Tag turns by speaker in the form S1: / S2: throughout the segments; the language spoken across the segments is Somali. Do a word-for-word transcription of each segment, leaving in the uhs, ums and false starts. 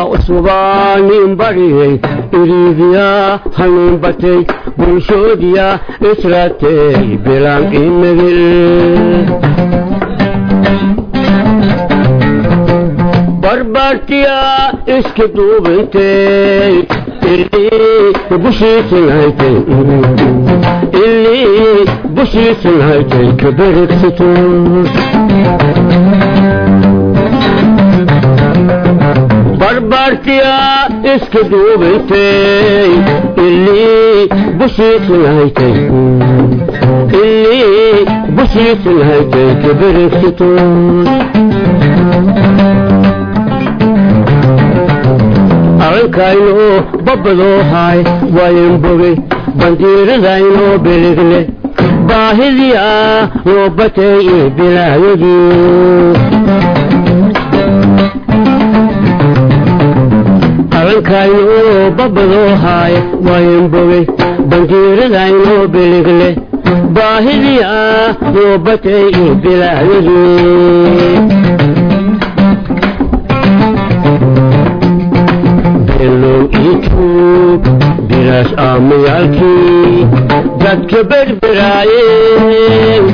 S1: subanin bariyey iriidiya hanin batay bulshoodiya israatay bilaan imagil barbartiya iska duubintay ilii bushiisan haytay ilii bushiisan haytay kabarigsato barbartiya iska duubintay ilii bushiisan haytay ilii bushiisan haytay kabarigsato arrinkayno babbadoo haay waayan bogay bandiiradaynoo biligle baahidiia noo batay iyo bilaayadii arrinkayno babbadoo haay waayan bogay bandiiradaynoo biligle baahidiia noo batay iyo bilaayadii bilaas aamayaalkii dadka berberaayeen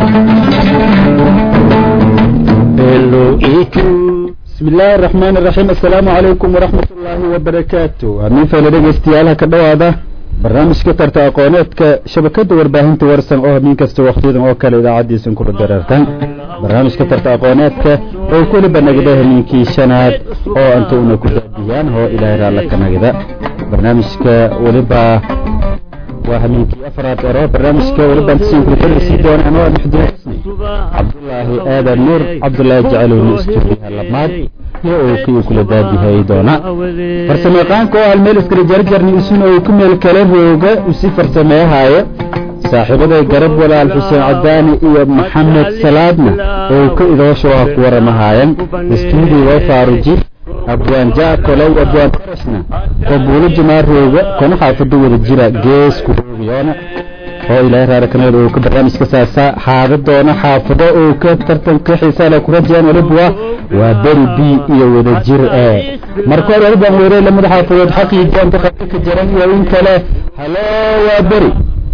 S2: بسم الله الرحمن الرحيم السلام عليكم ورحمة الله وبركاته أمين فعلا استيالها كدوادة برنامج كترت أقواناتك شبكة ورباهنت ورسن أوه مين كستو وقتيدا أوكال إذا عدي سنكور الدرارتان برنامج كترت أقواناتك أو كل بنقداه من كي شناد أو أنتونا كتابيان هو إلهي رالك نقدا برنامج كولبا وهمين كي أفراد أرى برنامج كولبا تسين كتير سيدون أنواع محدود عبد الله آذى النور عبد الله جعله نستوفيها اللمات يوكي كل دادي هايدونا فرسميقان كو هالميل اسكري جرجر نيسون او كميل كلام روغا وسي فرسمي هاي صاحبه قرب ولا الحسين عداني iyo محمد سلادنا او كيدو شو اكور مهاين استوديو وفارجي ابوان جاء كلو ابوان فرسنا قبول جمار روغا كنا حافظو ودا جيرا جيس كوغيونا oo ilaahay raarkana uu ka barnaamijka saasa xaafadoona xaafado oo ka tartan ka xiisaala ku rajaan walba waa bari bi iyo wada jir ee marka hore baan weeray la madax xaafadood xaqiiqo inta ka jiran iyo in kale halo waa bari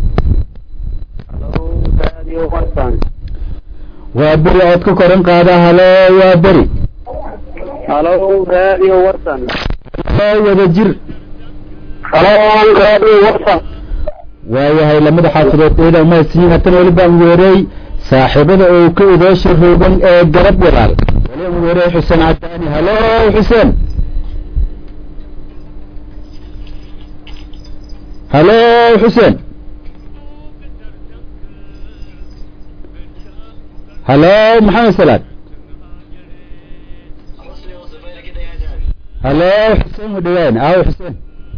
S2: waa bari aad ku koran qaada halo waa bari
S3: halo radio warsan
S2: halo wada jir
S3: halo radio warsan
S2: waayahay lamada xaafadood eeda ma siin hatan wali baan weeray saaxiibada oo ka idoosh roogan ee garab walaal wali aan weeray xuseen cadaani halo xuseen halo xuseen halo maxamed salaad halo xuseen wadawaan aaw xuseen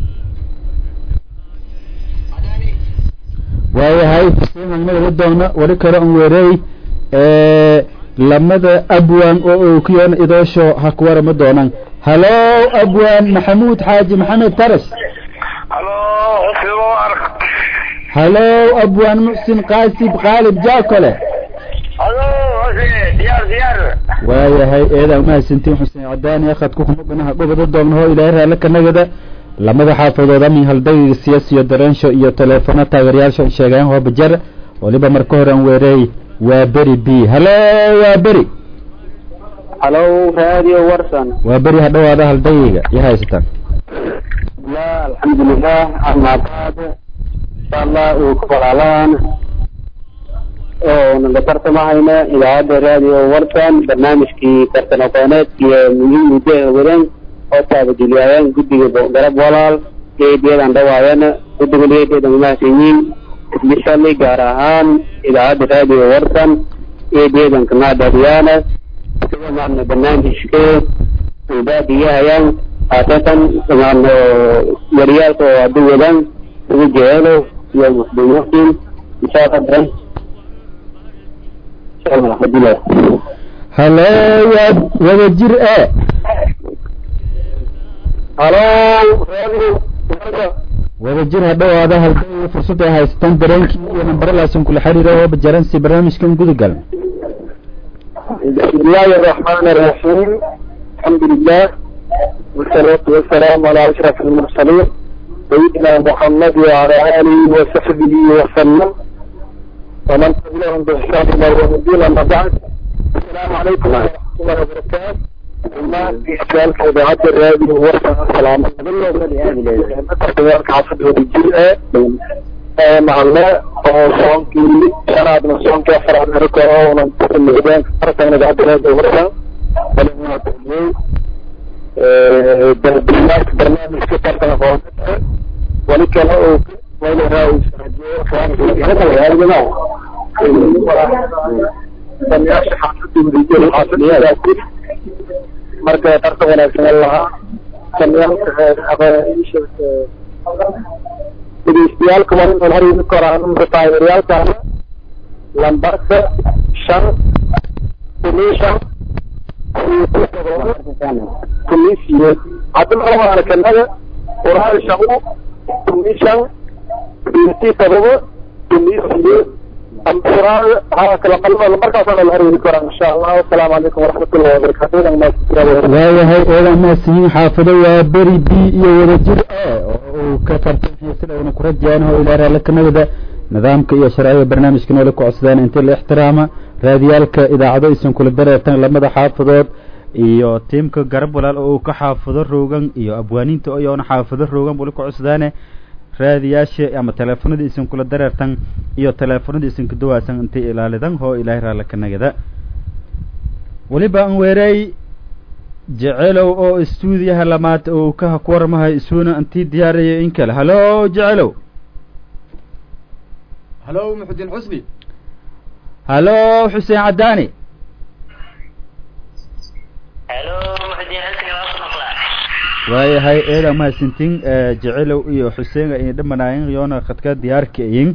S2: waayahay xuseen annaga wadoona wali kale aan weeray ee lamada abwaan oo uu ku yoon idoosho ha ku warama doonaan halo abwaan maxamuud xaaji maxamed taras
S3: halo xuseen ark
S2: halo abwaan muxsin qaasib qaalib jaakole
S3: halo xuseen diyaar diyaar
S2: waayahay eeda ma sintiin xuseen cadaani akhad ku xumuganaha gobada doonho ilaahay raala kanagada lamada xaafadood ama haldagiga siyaasiyo dareensho iyo teleefona taageerayaasha sheegaan oo bajar waliba marka hore aan weeray waa beri bi halo waa beri
S3: halo radio warsan
S2: waa beri hadhawaada haldagiga iyo haysataan
S3: la alxamdulillah ama baad inshallah oo ku balaalaan oo naga tartamahayna idaacada radio warsan barnaamijkii tartan aqooneed iyo muhiimada wadan oo taabadiliyaan guddiga garab walaal geediyadan dhawaayana guddiga leeyahay mahadsanyiin isbitaalay gaar ahaan idaacada radio warsan geediyadan kana dhawaayana sida maana barnaamijka baadiyayaan aatan maana wariyaalka oo aduwadan ugu jeelo iyo muslimin inshallah inshallah hadila
S2: halo wada jir ee
S3: halo
S2: wada jir hadhawaada halkay fursad ay haystaan dareenkii iyo nambarlaasan kula xiriiro oo bajaran si barnaamijkan gudagal
S3: bismillahir rahmanir rahim alhamdulillah والصلاة والسلام على أشرف المرسلين سيدنا محمد وعلى آله وصحبه وسلم ومن تبعهم بإحسان إلى يوم الدين. أما بعد، السلام عليكم ورحمة الله وبركاته. ما في سؤال كإذاعة الراديو ورفع السلام عليكم عصد وديجيئة مع الله وصانكي شرعت من صانكي أفرع من ركوة وننتقل لإبان فرصة من إذاعة الراديو ورفع ولما تقول بالناس برنامج كتر تنفوتها ولك له وإلى رئيس رجوع خارج هذا هذا جماعة سمياش حاصل وديجيئة حاصل هذا كل marka tartan wanaagsan lahaa dhegeystayaal kuma inaan hor idin koraan taageerayaalkaana lambarka shan kumishan kumisiye hadda marka kanada oraa shabu kumishan intii tabobo kumisiye أمثال هذا كلام المركز على الهري الكرام إن شاء الله. والسلام عليكم ورحمة الله وبركاته.
S2: لا يهي إلى ما سين حافظوا بري بي ورجل وكثرت في سنة ونكرد جانه إلى رأيك نبدأ نظامك يا شرعي برنامج كنا لك عصدان انت الاحترام راديالك إذا عديسن كل درة لما حافظات iyo teamka garab walaal oo ka xaafado roogan iyo abwaaniinta oo yoona xaafado roogan buu ku cusdaane raadiyaasha ama telefoonada isin kula dareertan iyo telefoonada isin ku dawaasan inta ilaalidan hoo ilaahay raala ka nagada waliba aan weeray jecelow oo stuudiyaha lamaad oo ka ku warmahay isuuna intii diyaariyay in kale halo jecelow
S4: halo muxuddin xusni
S2: halo xuseen cadaani
S5: halo muxuddin xusni
S2: waayahay eeda mahadsantiin jecelow iyo xuseen ay dhamanaayeen yoona khadka diyaarkayin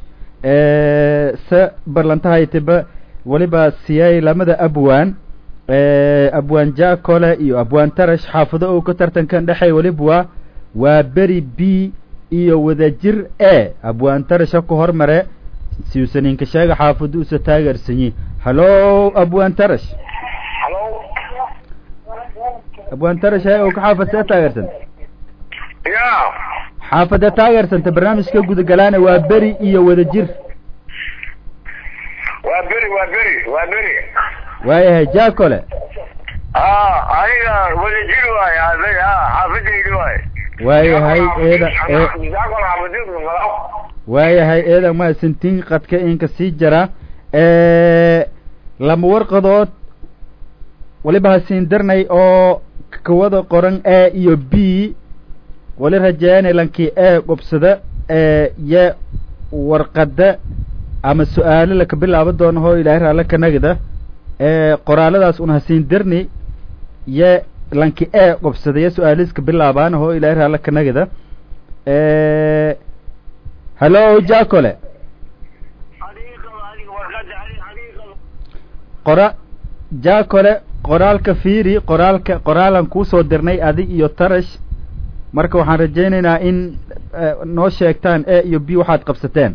S2: sa barlantahaytiba waliba siyay lamada abwaan abwaan jaakole iyo abwaan tarash xaafado oo ka tartankan dhexay waliba waa beri b iyo wadajir e abwaan tarash ku hormare siusaninka sheega xaafado u taageersanyi halo abwaan tarash abwaan tarash ay oo ka xaafadta taageersan
S5: ya
S2: xaafadda taageersan barnaamijka gudagalaana waa beri iyo wadajir
S5: waa beri waa beri waa beri
S2: waayahay jaakole
S5: ah aniga wadajir waay aday ah xaafadaydu waay
S2: waayahay eeda waayahay eeda ma sintiin qadka inka sii jara ee lama warqadood waliba hasiin darnay oo kawada qoran a iyo b wali rajaynay lankii a qobsada ee ya warqada ama su'aalo la ka bilaabo doono hoo ilaahay raala ka nagada ee qoraaladaas una hasiin darni ya lankii a qobsada ya su'aalis ka bilaabaan hoo ilaahay raala ka nagada ee halo jaakole qora jaakole qoraalka fiiri qoraalka qoraalan kuu soo dirnay adi iyo tarash marka waxaan rajaynaynaa in noo sheegtaan a iyo b waxaad qabsateen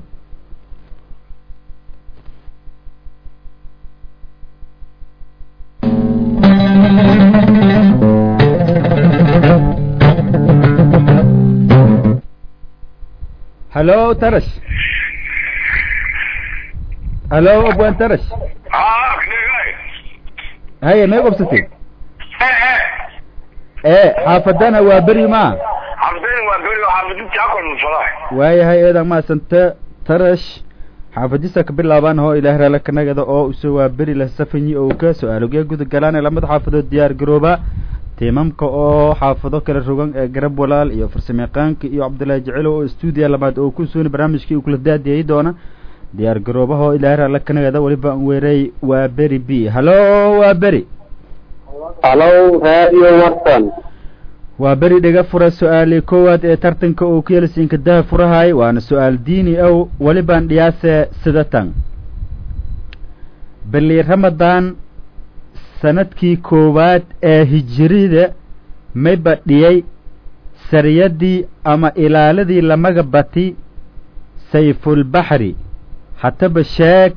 S2: halo tarash halo abwaan tarash هيا ما يقبستي ايه حافظنا وابري ما
S5: حافظين وابري وحافظين تاكل من صلاح
S2: واي هاي اذا ما سنت ترش حافظيسك باللابان هو الى هرا لك نغدا او سو وابري لسفني او كسؤالو غود غلان لما حافظو ديار جروبا تيمامka oo xaafado kala rogan ee garab walaal iyo farsameeqaanka iyo Cabdullaahi Jecelo oo stuudiyo labaad oo ku soo barnaamijkii kula daadiyay doona diyaar garoobaha ilaahay la kanagada waliba aan weeray waa beri b halo waa beri
S3: halo radio warsan
S2: waa beri dhiga fura su'aali koowaad ee tartanka oo ku yeelsinka daa furahay waana su'aal diini aw waliba dhiyaase sidatan bali ramadaan sanadkii koowaad ee hijrida may badhiyay sariyadii ama ilaaladii lamaga bati sayful bahri hataba sheeg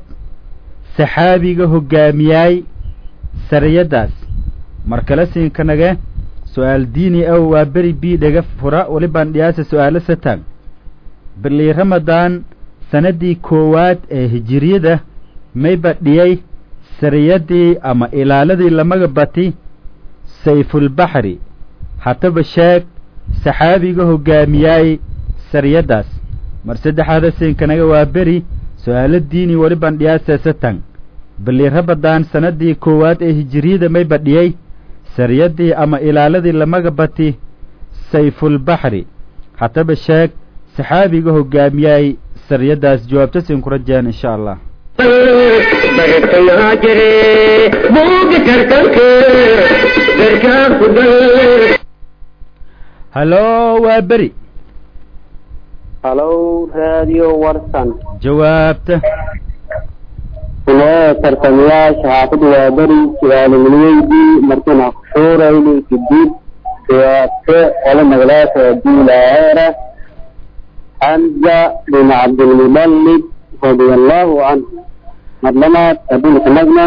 S2: saxaabiga hogaamiyay sariyadaas markala siin kanaga su-aal diini ah waa beri b dhega fura walibaan dhiyaasa su-aalo satan bili ramadaan sanadii koowaad ee hijiriyada may badhiyey sariyadii ama ilaaladii lamaga bati sayfulbaxri hataba sheeg saxaabiga hogaamiyaay sariyadaas mar saddexaada siinkanaga waa beri su-aalo diini walibaan dhiyaasa satan bili ramadaan sanadii koowaad ee hijiriyada may badhiyey sariyadii ama ilaaladii lamaga bati sayfulbaxri hataba sheeg saxaabiga hogaamiyay sariyadaas jawaabta siin ku rajeen insha Allah
S1: bartay haajire buuga tartanka darka kudal
S2: halo waa beri
S3: halo radio warsan
S2: jawaabta
S3: waa tartamayaasha xaafid waa beri su'aalooyinka markana suurayni kadib jawaabta wala magalaata diilaara حمزة بن عبد المطلب رضي الله عنه مظلمات أبو سمجنا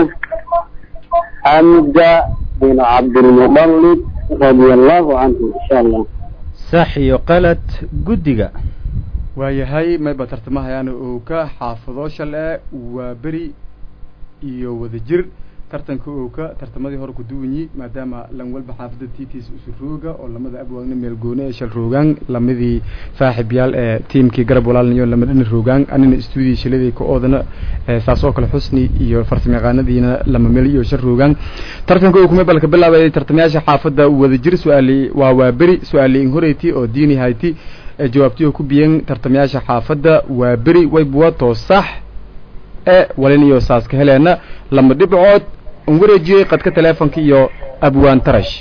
S3: حمزة بن عبد المطلب رضي الله عنه إن شاء الله
S2: صح يقلت قدقة
S4: waayahay mayba tartamahayaan uu ka xaafado shalay waa beri iyo wadajir tartanka uu ka tartamadii hore ku duwanyi maadaama lan walba xaafada titis usurooga oo lamada abwaagna meel gooni ee shal roogan lamidii saaxiib yaal ee teamkii garab walaalniyo lamada roogan anina studio shiladii ka oodana saas oo kale xusni iyo farsamayaqaanadiina lama meel iyo shal roogan tartanka uu kuma balka bilaabay tartamayaasha xaafada wadajir su'aali waa waa beri su'aali in horeyti oo diini hayti jawaabtii ku biyan tartamayaasha xaafada waa beri way buwato sax ee waliniyo saas ka heleena lama dhibcood wareejiyay qadka teleefanka iyo abwaan tarash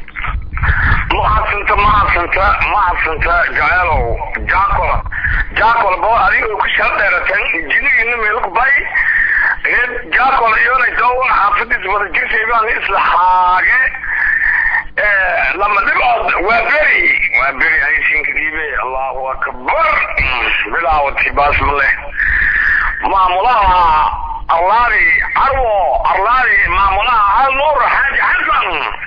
S5: maasanta maasanta maasanta jaceelow jaakola jaakola bo adiga ku shaqeyratan jinigina meel ku bay ee jaakola iyona doon xaafadis wada jirtay baan isla haage ee lama dhibcood waa beri waa beri ay sinkidibe Allahu akbar bilaawati basmale maamulaha arlaadi arwo arlaadi maamulaha hal nuur xaaji xasan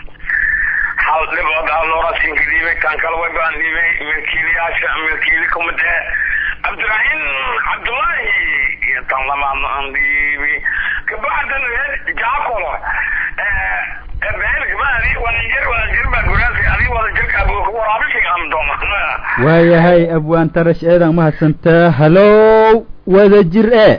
S5: hal dhibcood hal nuur sinkidibe kan kale way baan dhibay milkiilayaasha milkiili kumade cabdirahiim cabdullaahi iyo tan lama aan dhibi kabacdan jaakolo ee ebeelk baadi wanaajir wanaajir baa guraasi adiga wada jirka abu waraabishay am doona
S2: waayahay abwaan tarash eedan mahadsantaa halo wadajir ee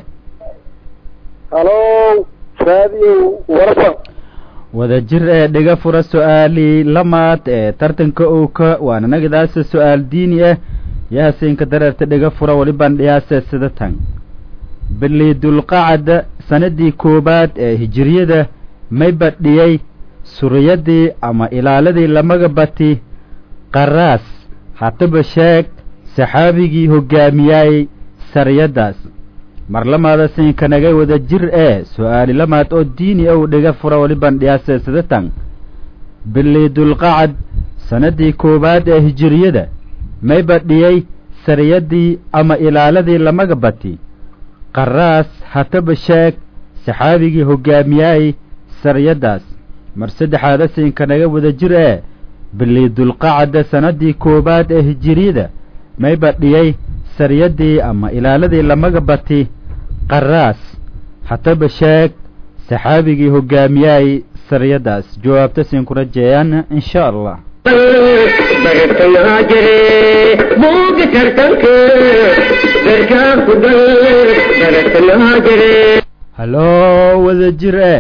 S3: halo radio warsan
S2: wadajir ee dhiga fura su-aali lamaad ee tartanka owka waana nagadaasa su-aal diini ah yaasiinka dareerta dhiga fura walibaan dhiyaasa sida tan bili dulqacada sanadii koobaad ee hijiriyada may badhiyey suriyadii ama ilaaladii lamaga bati qaraas hataba sheeg saxaabigii hogaamiyay sariyadaas mar lamaada siinka naga wada jir ee su-aali lamaad oo diini ah dhiga fura walibaan dhiyaasa sida tan bili dulqacad sanadii koobaad ee hijiriyada may badhiyey sariyadii ama ilaaladii lamaga bati qaraas hataba sheeg saxaabigii hogaamiyay sariyadaas mar saddexaada siinka naga wada jir ee bili dulqacada sanadii koobaad ee hijiriyada may badhiyey sariyadii ama ilaaladii lamaga bati qaraas hataba sheeg saxaabigii hogaamiyay sariyadaas jawaabta siin ku rajeeyaan insha Allah
S1: bartay haajire buuga tartanka darka kudal bartay haajire
S2: halo wadajir ee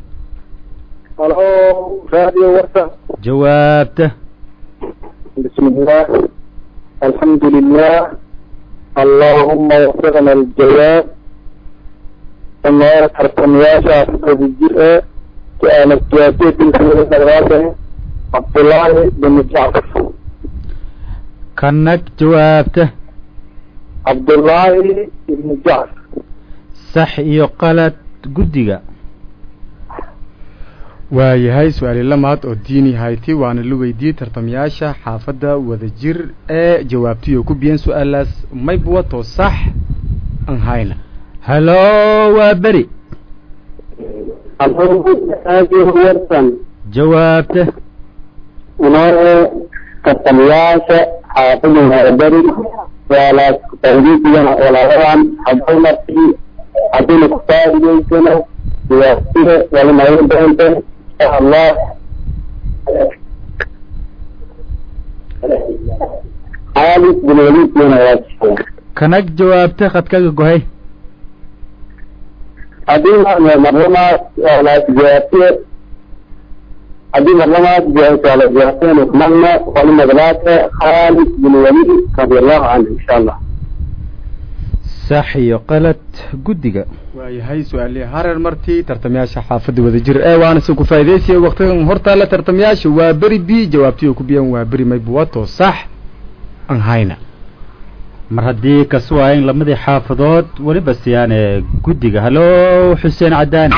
S3: halo radio warsan
S2: jawaabta
S3: bismillah alhamdulillah allahumma waffiqna aljawaab ama tartamayaasha wadajir ee su'aal jawaabteedii Abdullahi bin Ja'far
S2: kanag jawaabta
S3: Abdullahi ibn Ja'far
S2: sax iyo qalad guddiga
S4: waayahay su-aali lamaad oo diini hayti waana la weydiiyey tartamayaasha xaafadda wadajir ee jawaabtiyo ku biyan su-aalaas may buwato sax aan hayna
S2: halo waa beri
S3: halo radio warsan
S2: jawaabta
S3: ونوع كالتمياسة حافظ وعبري ولا تهديد ولا روان حضر مرتي عدين اختار يمكنه ويأتيه ولما يبدأ انت إن شاء الله خالد بن وليد من واسفه
S2: kanag jawaabta khadkaga gohay
S3: عدين مرمات ولا تجاهتيه عدين مرمات جاهت ولا تجاهتين وكمالنا ولما ثلاثة خالد بن وليد رضي الله عنه إن شاء الله
S2: sax iyo qalad guddiga
S4: waayahay su-aalihii hareer martii tartamayaasha xaafadda wadajir ee waana si ku faa'iidaysaya waqtigan hortaale tartamayaasha waa beri b jawaabtii oo ku biyan waa beri maybuwato sax aan hayna
S2: mar haddii kasu ahayn lamadii xaafadood weliba siyaane guddiga halo xuseen cadaani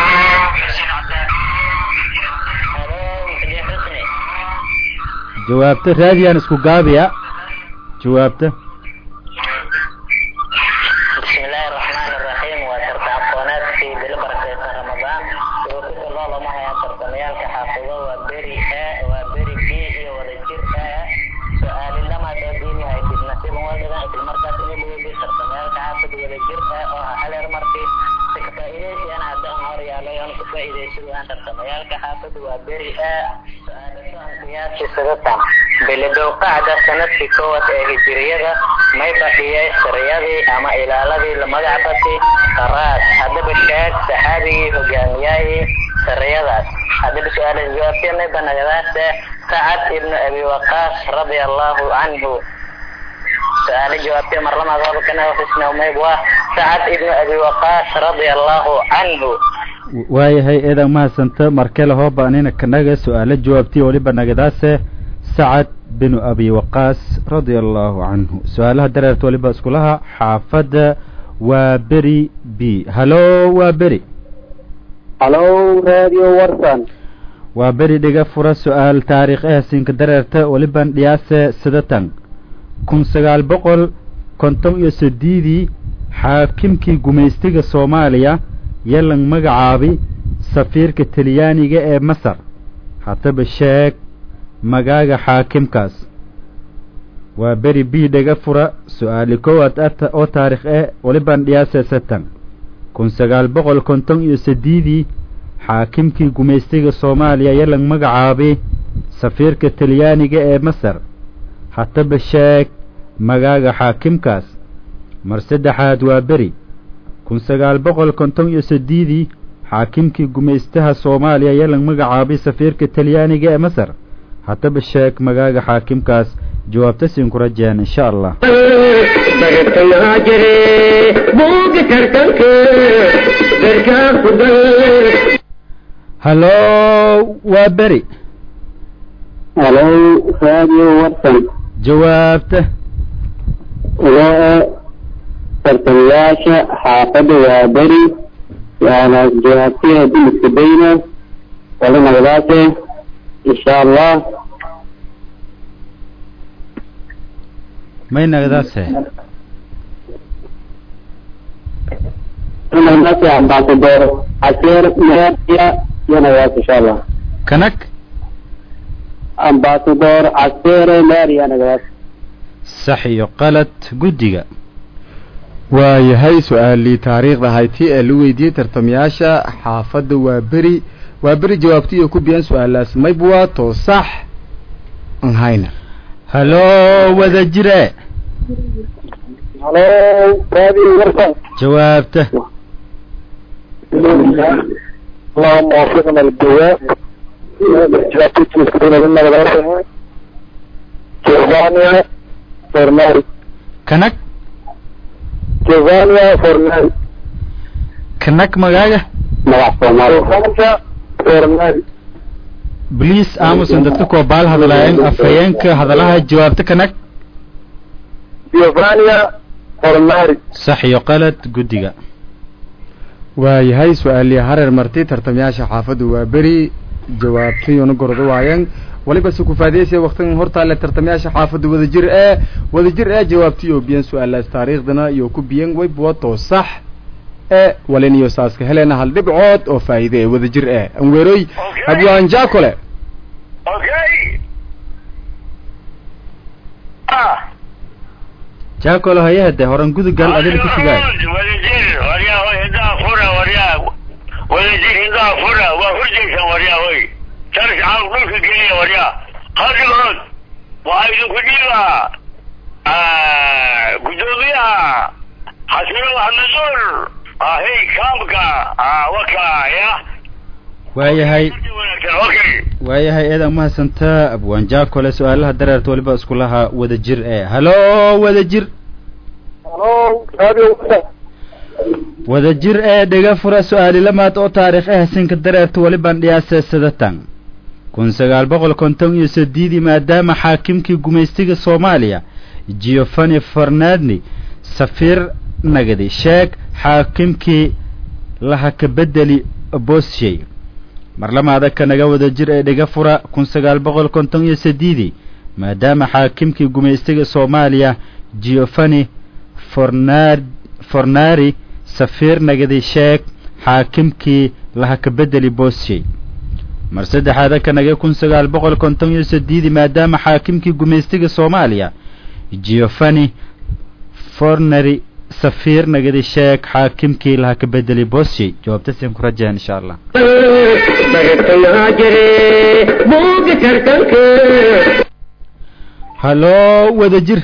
S2: jawaabta raadiyaan isku gaabiya jawaabta
S6: بلدو قاعدة سنتي كوة هجرية ما يبقي سريادي أما إلالذي لمدعبتي قرات هذا بالشاك سحابي وجامياي سريادات هذا بسؤال الجوابية ما يبقى نجدات سعد ابن أبي وقاص رضي الله عنه سؤال الجوابية مرة ما ضربكنا وفسنا وما يبقى سعد ابن أبي وقاص رضي الله عنه
S2: waayahay eedan mahadsanta markale hooba anina kanaga su-aalo jawaabtii weliba nagadaase sacad binu abi waqaas radia allahu canhu su-aalaha dareerta waliba iskulaha xaafadda waa beri b halo waa beri
S3: halo radio warsan
S2: waa beri dhiga fura su-aal taariikh ah siinka dareerta waliban dhiyaase sidatan kun sagaal boqol konton iyo sideedii xaakimkii gumaystiga soomaaliya yalan magacaabi safiirka talyaaniga ee masar haddaba sheeg magaaga xaakimkaas waa beri b dhaga fura su-aali koowaad ata oo taarikh eh waliban dhiyaase satan kun sagaal boqol konton iyo sideedii xaakimkii gumaystiga soomaaliya yalan magacaabi safiirka talyaaniga ee masar haddaba sheeg magaaga xaakimkaas mar saddexaad waa beri kun sagaal boqol konton iyo sideedii xaakimkii gumaystaha soomaaliya yalan magacaabay safiirka talyaaniga ee masar haddaba sheeg magaaga xaakimkaas jawaabta siin ku rajeen insha allah halo waa beri
S3: halo radio warsan
S2: jawaabta tartamayaasha xaafadda waa beri waana jawaabtiha diliska bayna wala nagadaase insha allah may nagadaase nagadaase ambasador aseer meya iyo nagadaase insha allah kanak ambasador aseer meya nagadaase sax iyo qalad guddiga
S4: waayahay su-aalii taariikhda hayti ee la weydiiyey tartamayaasha xaafadda waa beri waa beri jawaabtii oo ku biyan su-aalaas maybuwato sax aan hayna
S2: halo wada jire
S3: halo radio warsan
S2: jawaabta
S3: اللهم وفقنا للجواب جوابتي مسكونة من مدرسة جوفانيا فورناري
S2: كنك
S3: جوفانيا فورناري
S2: كنك مغاغا
S3: مغاغ فورناري فورناري
S2: بليس آموسن دكتكو بال هذلاين أفيانك هذلاها جوابت كنك
S3: جوفانيا فورناري
S2: صح يقالت قدقا
S4: waayahay su-aalii hareer marti tartamayaasha xaafaddu waa beri jawaabtay una gordo waayeen waliba si ku faadeysay waqtigan hortaale tartamayaasha xaafaddu wadajir ee wadajir ee jawaabtay oo biyan su-aalaas taariikhdana iyo ku biyan way buwato sax ee walin iyo saaska helena hal dhibcood oo faa'iido ee wadajir ee anweeroy hadiyaan jaakole
S5: okay
S2: jaakolo hayahade horan gudugal adina ku sugaa
S5: wadajir waryaa way indaa fura waryaa wadajir indaa fura waa hurjaysan waryaa way sharci aan dhulka geliya waryaa hadigood waxaa idinku dhiibaa gudoomiyaha xasino maxamed nuur ahey kaamka wakaya
S2: waayahay waayahay eedan mahadsantaa abwaan jaakole su-aalaha dareerta waliba isku lahaa wadajir ee halo wadajir
S3: halo radio
S2: wadajir ee dhega fura su-aali lamaad oo taariikh ah sinka dareerta walibaan dhiyaasee sadatan kun sagaal boqol konton iyo sideedii maadaama xaakimkii gumaystiga soomaaliya giovanni fernandni safiir nagadi sheeg xaakimkii laha ka bedeli bosshay marlamaada kanaga wada jir ee dhiga fura kun sagaal boqol konton iyo sideedii maadaama xaakimkii gumaystiga soomaaliya giovanni fornard fornari safiir nagadi sheeg xaakimkii laha ka bedeli bosshay mar saddexaada kanaga kun sagaal boqol konton iyo sideedii maadaama xaakimkii gumaystiga soomaaliya giovanni fornari safiir nagadi sheeg xaakimkii laha ka bedeli bosshay jawaabtasin ku rajaan insha allah halo wadajir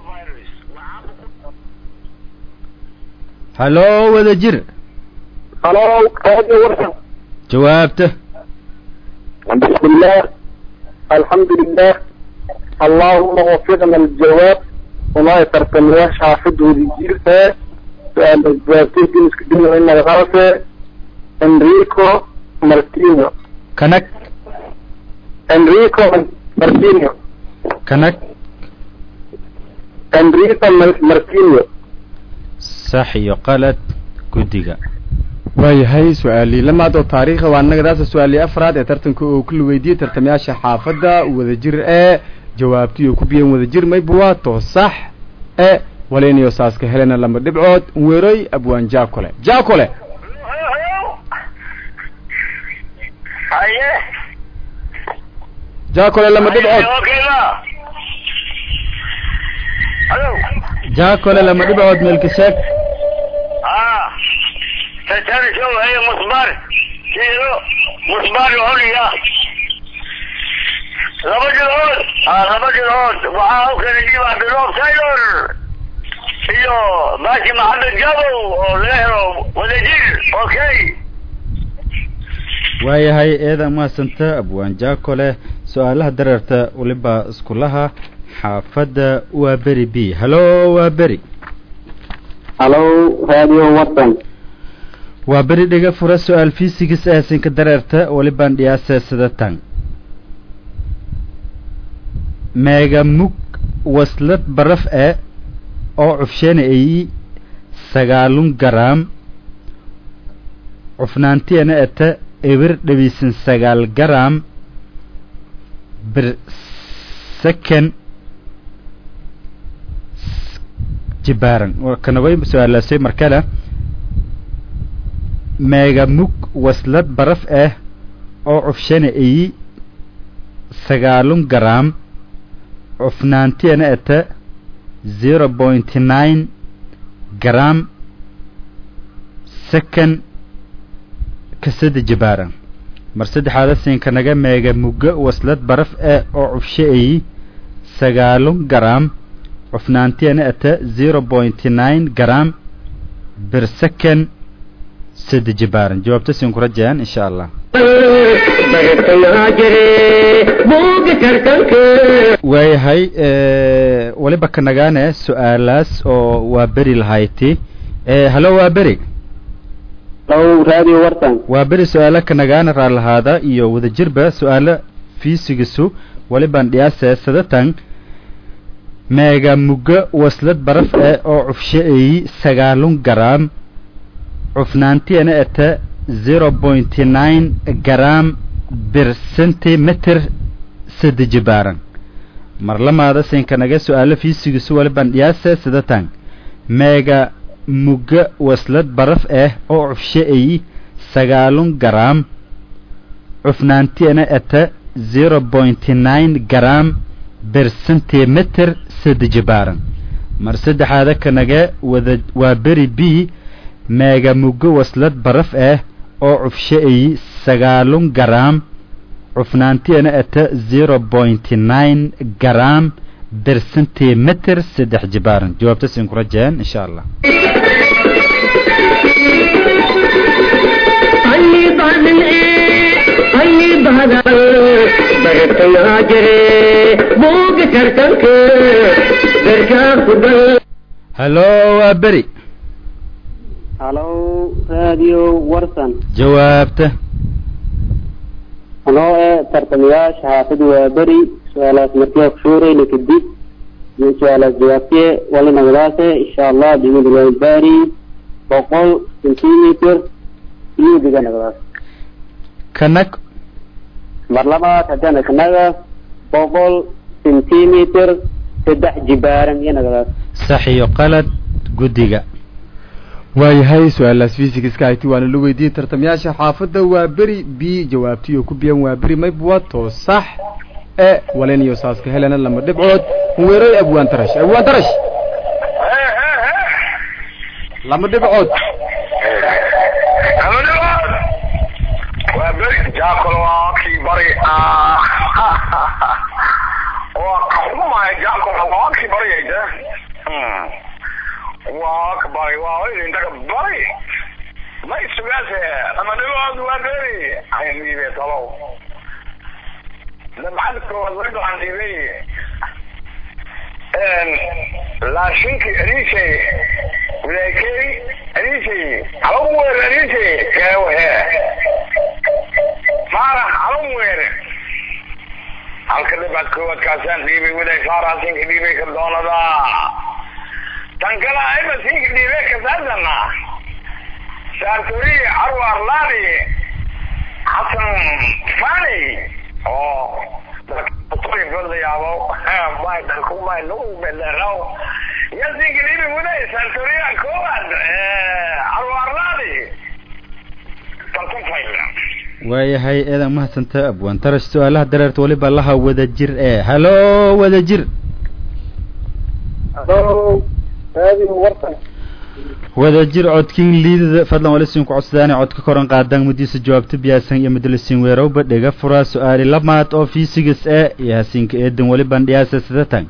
S2: halo wadajir
S3: halo radio warsan
S2: jawaabta
S3: بسم الله الحمد لله اللهم وفقنا الجواب وما يتركناش حافظ وديجير فيه سؤال الجوابتين دي مسكدين إن الغرفة انريكو مارتينيو
S2: كنك
S3: انريكو مارتينيو
S2: كنك
S3: انريكو مارتينيو
S2: صح يقالت كديغا
S4: waayahay su-aalii lamaad oo taariikha waa annagadaasa su-aalii afraad ee tartanka uu ku weydiiyey tartamayaasha xaafadda wadajir ee jawaabtiyo ku biyeen wadajir maybuwaato sax ee waleynayo saaska helena lama dhibcood weeroy abwaan jaakole jaakole
S5: haye
S4: jaakole lama dhibcood
S5: halo
S2: jaakole lama dhibcood meelka sheeg
S5: تتعرف شو هي مصبار كيلو مصبار عليا ربط الهود اه ربط الهود وعاو كان يجيب عبد الله سايلور ايوه ماشي محمد جابو ولهرو ودجير اوكي
S2: waayahay eedan maasanta abwaan jaakole su-aalaha dareerta waliba iskulaha xaafadda waa beri b halo waa beri
S3: halo radio warsan
S2: waa beri dhiga fura su-aal fiisigis ah sinka dareerta walibaan dhiyaasee sidatan meega mug waslad baraf e oo cufsheena ay sagaalun garaam cufnaantiana ata ebir dhabiisan sagaal garaam bir second jibaaran kanaway su-aalaasay markale meega mug waslad baraf ah oo cufshana ay sagaalun garaam cufnaantiana ata zero point nine garaam second kasada jibaaran mar saddexaada siinka naga meega mugga waslad baraf ah oo cufsho ay sagaalun garaam cufnaantiana ata zero point nine garaam bir second سد جبارن جوابت سين كرجان ان شاء الله واي هاي اه ولي بك نغانه سؤالاس او وابري الهايتي اه هلو وابري
S3: لو راديو ورتان
S2: وابري سؤالك نغانه رال هذا iyo wada jirba su'aala fiisigisu wali baan dhiyaasay sadatan meega mugga waslad baraf ah oo cufshe ay sagaalun garaam cufnaantiana ata zero point nine garaam bir centimeter sida jibaaran mar lamaada siinka naga su-aalo fiisigisu walibaan dhiyaasa sidatan meega mugga waslad baraf ah oo cufshe ay sagaalun garaam cufnaantiana ata zero point nine garaam bir centimeter sida jibaaran mar saddexaada kanaga wada waa beri b meega muggo waslad baraf ah oo cufshe ay sagaalun garaam cufnaantiina ata zero point nine garaam per centimeter saddex jibaaran jawaabta siin ku rajeen insha allah
S1: أي بدل أي بدل برت الهاجرة بوق ترتك بركة خدل
S2: هلو وبري
S7: هلو راديو ورسن
S2: جوابته
S7: أنا ترتمياش حافظ وبري سؤالات مرتين شوري لكدي سؤالات جوابتي ولا نغلاسة إن شاء الله بمد الوالباري بقول سنتيمتر يوجد نغلاس
S2: كنك
S7: مرلما تجانا كنغا بقول سنتيمتر سدح جبارا ينغلاس
S2: صحيح قلت قديقة
S4: waayahay su-aalaas fisikska ayti waana la weydiiyey tartamayaasha xaafadda waa beri b jawaabtiyo ku biyan waa beri mayb wato sax e waleniyo saaska helena lama dhibcood weeray abwaan tarash abwaan tarash lama dhibcood
S5: lama dhibcood waa beri jaakol waa kii bari waa kaxumaya jaakol waa kii bariyayda waa ka bari waa inta ka bari ma isugaase ama dhibaad waa beri ay miibe talo la maxad ko wada aan diibay en la shinki riishe walaakay riishe awwal riishe kaawhe fara awwal halka dhibad ko wad kaasan diibay walaay fara shinki diibay ka doonada tankala ay masiik diibay ka saadana saarturi arwar laadi hasan fani oo طيب قال لي يا ابو ما يدخل ما يلو بالراو يزيك لي بودا سانتوريا كواد arwar laadi tankan fayla
S2: waayahay eedan mahadsantaa abwaan tarash su-aalaha dareerta waliba laha wada jir ee halo wada jir
S3: halo هذه ورطة
S2: wada jir codkiin liidada fadlan walisin ku codsadaan codka koran qaadan mudiisa jawaabta biyaasan iyo madalisin weerowba dhiga fura su-aali lamaad oo physics ee iyo hasinka eedan wali bandhiyaasa sidatan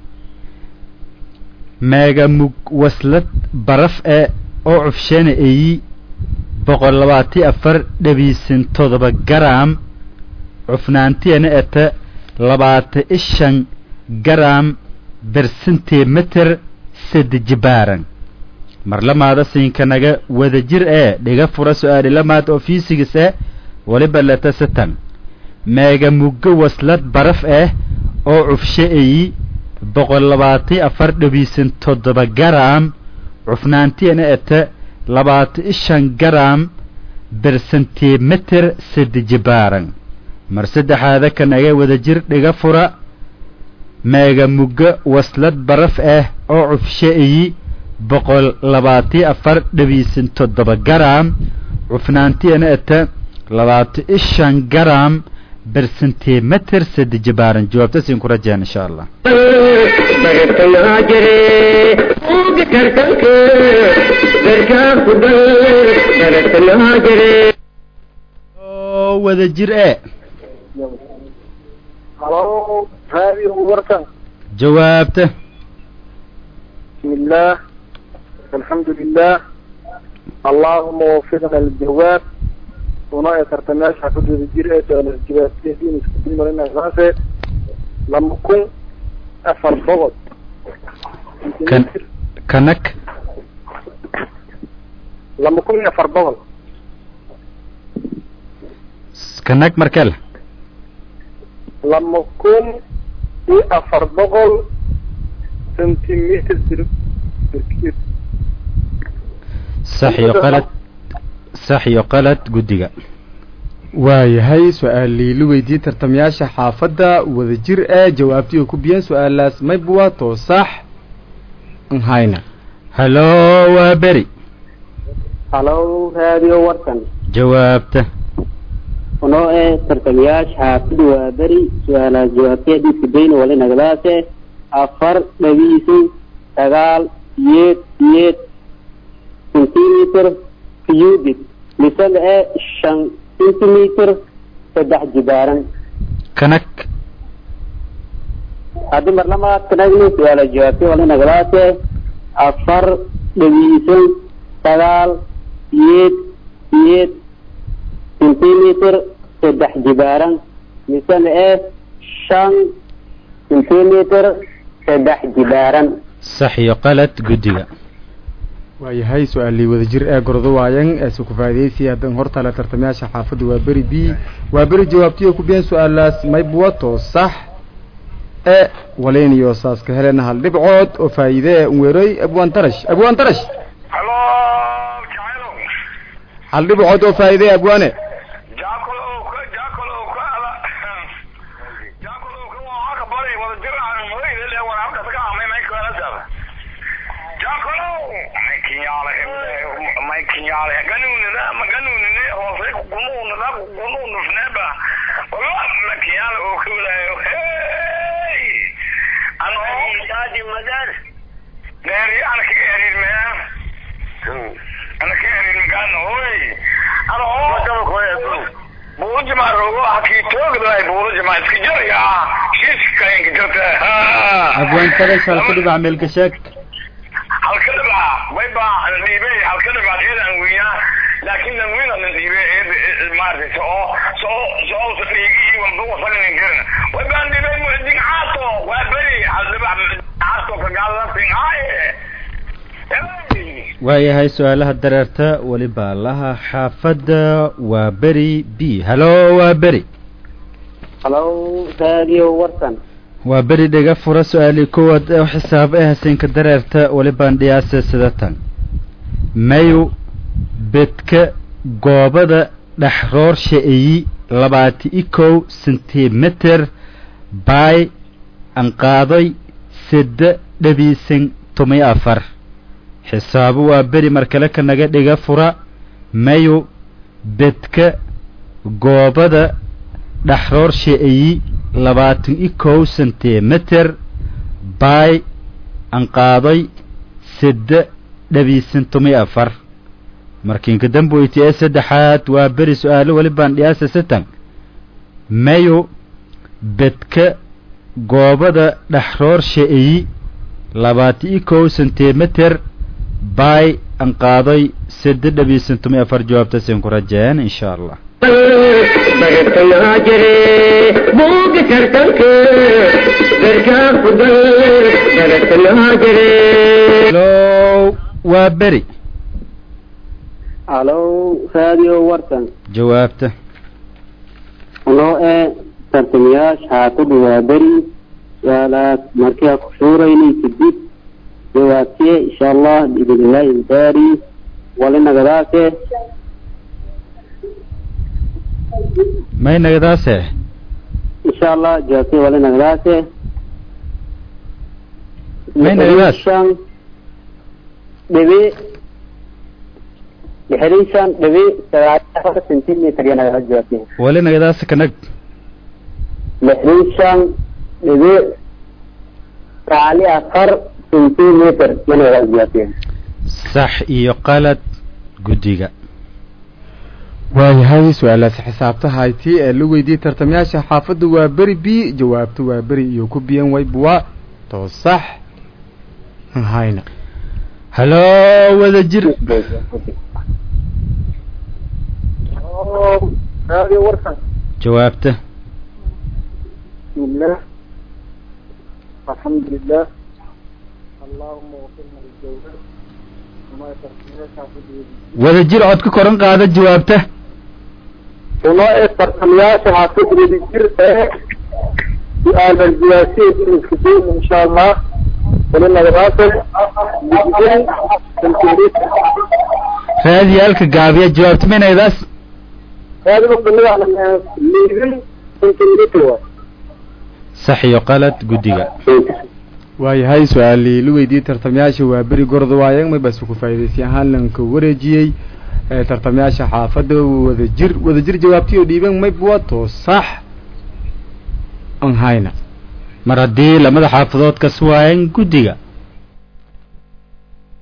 S2: meega mug waslad baraf ee oo cufsheena eeyi boqol labaati afar dhabiisin todoba garaam cufnaantiina eta labaata ishan garaam per centimeter sadde jibaaran mar lamaada siinkanaga wada jir ee dhiga fura su-aali lamaad oo physics ee waliba leta satan meega muggo waslad baraf ah oo cufshe eyi boqol labaati afar dhabiisin toddoba garaam cufnaantiina eta labaata ishan garaam per centimeter sadde jibaaran mar saddexaada kanaga wada jir dhiga fura meega muggo waslad baraf ah oo cufshe eyi boqol labaati afar dhabiisin toddoba garaam cufnaantiina eta labaata ishan garaam per centimeter sadde jibaaran jawaabta siin ku rajeen insha allah
S1: برت الهاجرة فوق ترتك بركة خدل برت الهاجرة
S2: oo wada jir ee
S3: هلو هذه ورطة
S2: jawaabta
S3: بسم الله الحمد لله اللهم وفقنا للجواب ونايا ترتماش حفظ الجرئة على الجواب تهدين اسكتين مرنا غاسة لما كن أفر بغض
S2: kan kanak
S3: لما كن أفر بغض
S2: kanak markale
S3: لما كن أفر بغض سنتيمتر بالكثير
S2: sax iyo qalad sax iyo qalad guddiga
S4: waayahay su-aalii la weydiiyey tartamayaasha xaafadda wada jir ee jawaabtii oo ku biyeen su-aalaas mayb waato sax nhayna
S2: halo waa beri
S7: هلو راديو ورسن
S2: jawaabta
S7: أنا ترتمياش حافظ وبري سؤالات جوابتي دي سبين ولا نغلاسة أفر نبيسي sagaal siyeed siyeed centimeter cubic misana ee shan centimeter saddex jibaaran
S2: kanag
S7: haddii mar labaad kanagni su-aala jawaabtay wala nagadaase afar dhabiisan sagaal siyeed siyeed centimeter saddex jibaaran misana ee shan centimeter saddex jibaaran
S2: sax iyo qalad guddiga
S4: waayahay su-aalii wadajir ee gordo waayan ee su ku faa'iideysay hadan hortala tartamayaasha xaafadda waa beri b waa beri jawaabtiyo ku been su-aalaas may buwato sax ee waleeniyo saas ka helena hal dhibcood oo faa'iide weeray abwaan tarash abwaan tarash
S5: halo jaaylo
S4: hal dhibcood oo faa'iide abwaane
S5: jaakolo ka jaakolo ka ala jaakolo ka waa ka bari wadajir aan mooy ilaa wala halka ka amay may ka la saba jaakolo may kinyaale may kinyaale ganuunina ma ganuunina oo say ku gunuuna la ku gunuuna fnaba wala ma kinyaale oo ku laayo hey ano shaadi madar deeri ana ka erin ma ana ka erin magan hoy ano madam ko yaso buuj marogo hakii toogday buuj ma iska jariya shish kayn jirta ha
S2: abwaan tarash halka dhibac meel gashaag
S5: halka dhibac way baa niibay halka dhibac eedan wiya laakiin lan wiina lan niibay ee maartay soo soo soo sadiigi walba wasalin garan way baa niibay muujin aato waa bari hal dhibac aato ka gaalantin haaye
S2: waayahay su-aalaha dareerta weliba laha xaafadda waa beri b halo waa beri
S7: halo radio warsan
S2: waa beri dhega fura su-aalii kowaad ee xisaab ee hasenka dareerta welibaan dhiyaasa sidatan mayu bedka goobada dhexroor sha-eyi labaati i kow sentimeter baay anqaaday sida dhabiisan tomi afar xisaabu waa beri markale ka naga dhiga fura mayu bedka goobada dhexroor sha-eyi labaatan i kow sentimeter baay anqaaday sida dhabiisan tomi afar markiinka damboyti ee saddexaad waa beri su-aalo welibaan dhiyaasa satan mayu bedka goobada dhexroor sha-eyi labaatan i kow sentimeter baay anqaaday sida dhabiisan tomi afar jawaabtaaseen ku rajeen insha allah
S1: bartanaa jire buuga tartanka garkaa fudan bartanaa jire
S2: halo waa beri
S7: halo radio warsan
S2: jawaabta
S7: anoo ee tartamayaasha xaafadda waa beri su-aalaad markaa ku shuuraynay kadib jawaabtiye insha allah biidnillaahi ilbaari wali nagadaase
S2: may nagadaase
S7: insha allah jawaabtiye wali nagadaase
S2: may nagadaas
S7: shan dhibi lixdan shan dhibi sagaal afar centimeter iyo nagadaas jawaabtiye
S2: wali nagadaase kanag
S7: lixdan shan dhibi sagaal afar centimeter iyo nagadaas jawaabtiye
S2: sax iyo qalad guddiga
S4: waayahay su-aalaasi xisaabta hayti ee la weydiiyey tartamayaasha xaafadda waa beri b jawaabta waa beri iyo ku biyan waybuwa too sax aan hayna
S2: halo wada jir
S3: radio warsan
S2: jawaabta
S3: bismillah alxamdulilah allahuma wafirna ljawab
S2: wada jir cod ka koran qaada jawaabta
S3: unoo ee tartamayaasha xaafadda jir ee su-aal aljawaasiya isku dayn insha allah wali nagadaase lixdan centimeter
S2: raadiyaalka gaabiya jawaabta maynaydaas
S3: raadiga kunida lixdan centimeter waay
S2: sax iyo qalad guddiga
S4: waayahay su-aalii la weydiiyey tartamayaasha waa beri gordo waayang may bas ku faa'iideysay ahaan lanka wareejiyey ee tartamayaasha xaafadda wada jir wada jir jawaabtiyo dhiiban may buwato sax aan hayna
S2: mar haddii lamada xaafadood kas waayan guddiga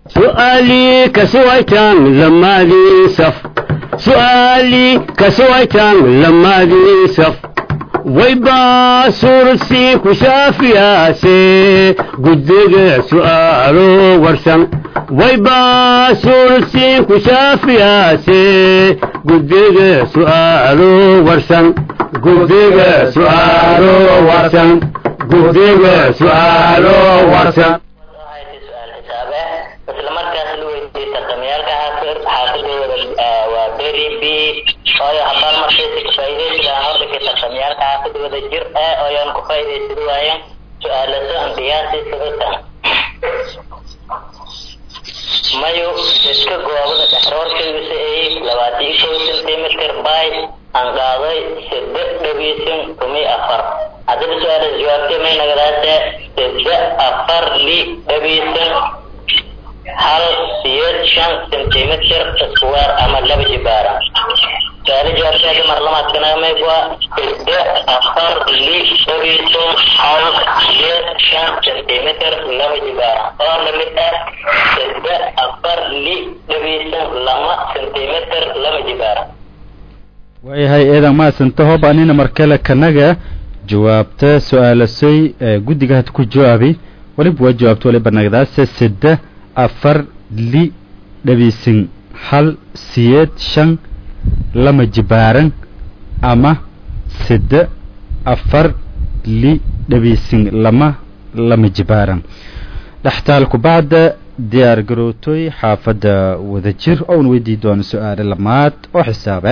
S1: سؤالي كسويتان لما ذي سف سؤالي كسويتان لما ذي سف ويبا سورسي كشافياسي قدق سؤالو ورسن ويبا سورسي كشافياسي قدق سؤالو ورسن قدق سؤالو ورسن قدق سؤالو ورسن
S6: oo haddaan markaysi ka faa'iidaysan horta ka tartamyaalka xaafada wada jir ah oo ayaan ku faa'iidaysan waayeen su'aalaha ambiyaasi sababta mayo dadka goobada dhaxroorkiisa ay labaatan iyo kow sentimitir by aan qaaday saddex dhabiisan kumi afar haddaba su'aalaha jawaabtay may nagadaate saddex afar li dhabiisan hal siyeed shan sentimitir square ama laba jibaara su'aalaha jawaabtay marlamaad kana may bua saddex afar li dhabiisan hal siyeed shan sentimitir laba jibaara oo lamid ah saddex afar li dhabiisan lama sentimitir laba jibaara
S2: waayahay eedan maasantaho baanina markale kanaga jawaabta su-aalasay guddiga had ku jawaabi waliba waa jawaabta waliba nagdaase saddex afar li dhabiisan hal siyeed shan lama jibaaran ama saddex afar li dhabiisan lama lama jibaaran dhaxtaalku bacda diyaar garootooy xaafadda wadajir oon weydii doono su-aale lamaad oo xisaabe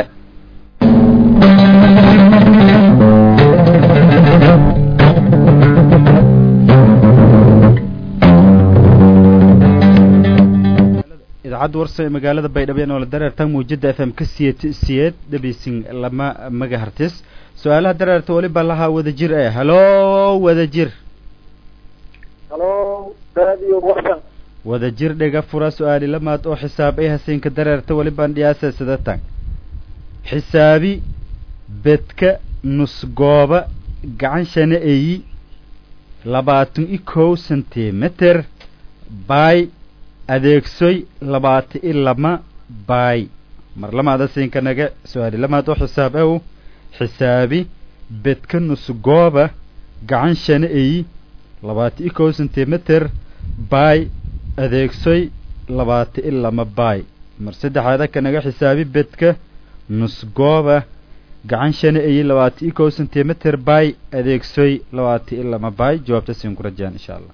S2: idaacadda warsa ee magaalada baydhabo ee noola dareerta muujada f m ka siyeed siyeed dhabiisin lama megahertis su-aalaha dareerta waliba lahaa wadajir ee halo wadajir
S3: halo radio warsan
S2: wadajir dhega fura su-aali lamaad oo xisaab ay haseenka dareerta walibaan dhiyaasa sidatan xisaabi bedka nusgooba gacan shana eyi labaatan iyo kow sentimitir by adeegsoy labaatan iyo lama by mar lamaada siinka naga su-aali lamaad oo xisaab ow xisaabi bedka nusgooba gacan shana eyi labaatan iyo kow sentimitir by adeegsoy labaatan iyo lama by mar saddexaada ka naga xisaabi bedka nusgooba gacan shana eyi labaatan iyo kow sentimitir by adeegsoy labaatan iyo lama by jawaabta siin ku rajaan insha allah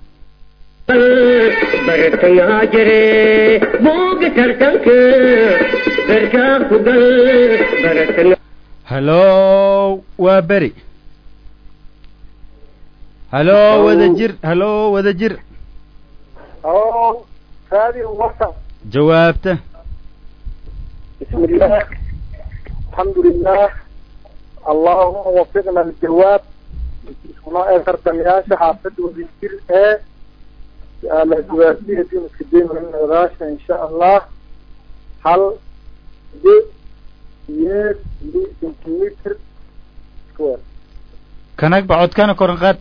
S1: bartayaa jire buuga tartanka barkaa ku gal baratana
S2: halo waa beri halo wadajir halo wadajir
S3: halo radio warsan
S2: jawaabta
S3: بسم الله الحمد لله اللهم وفقنا الجواب هنا اخر تمياش حافظ وذكر ايه على جواسية مسكدين من الراشة ان شاء الله حل دي يير دي سنتيمتر سكوير
S2: كانك بعد كان كورنقات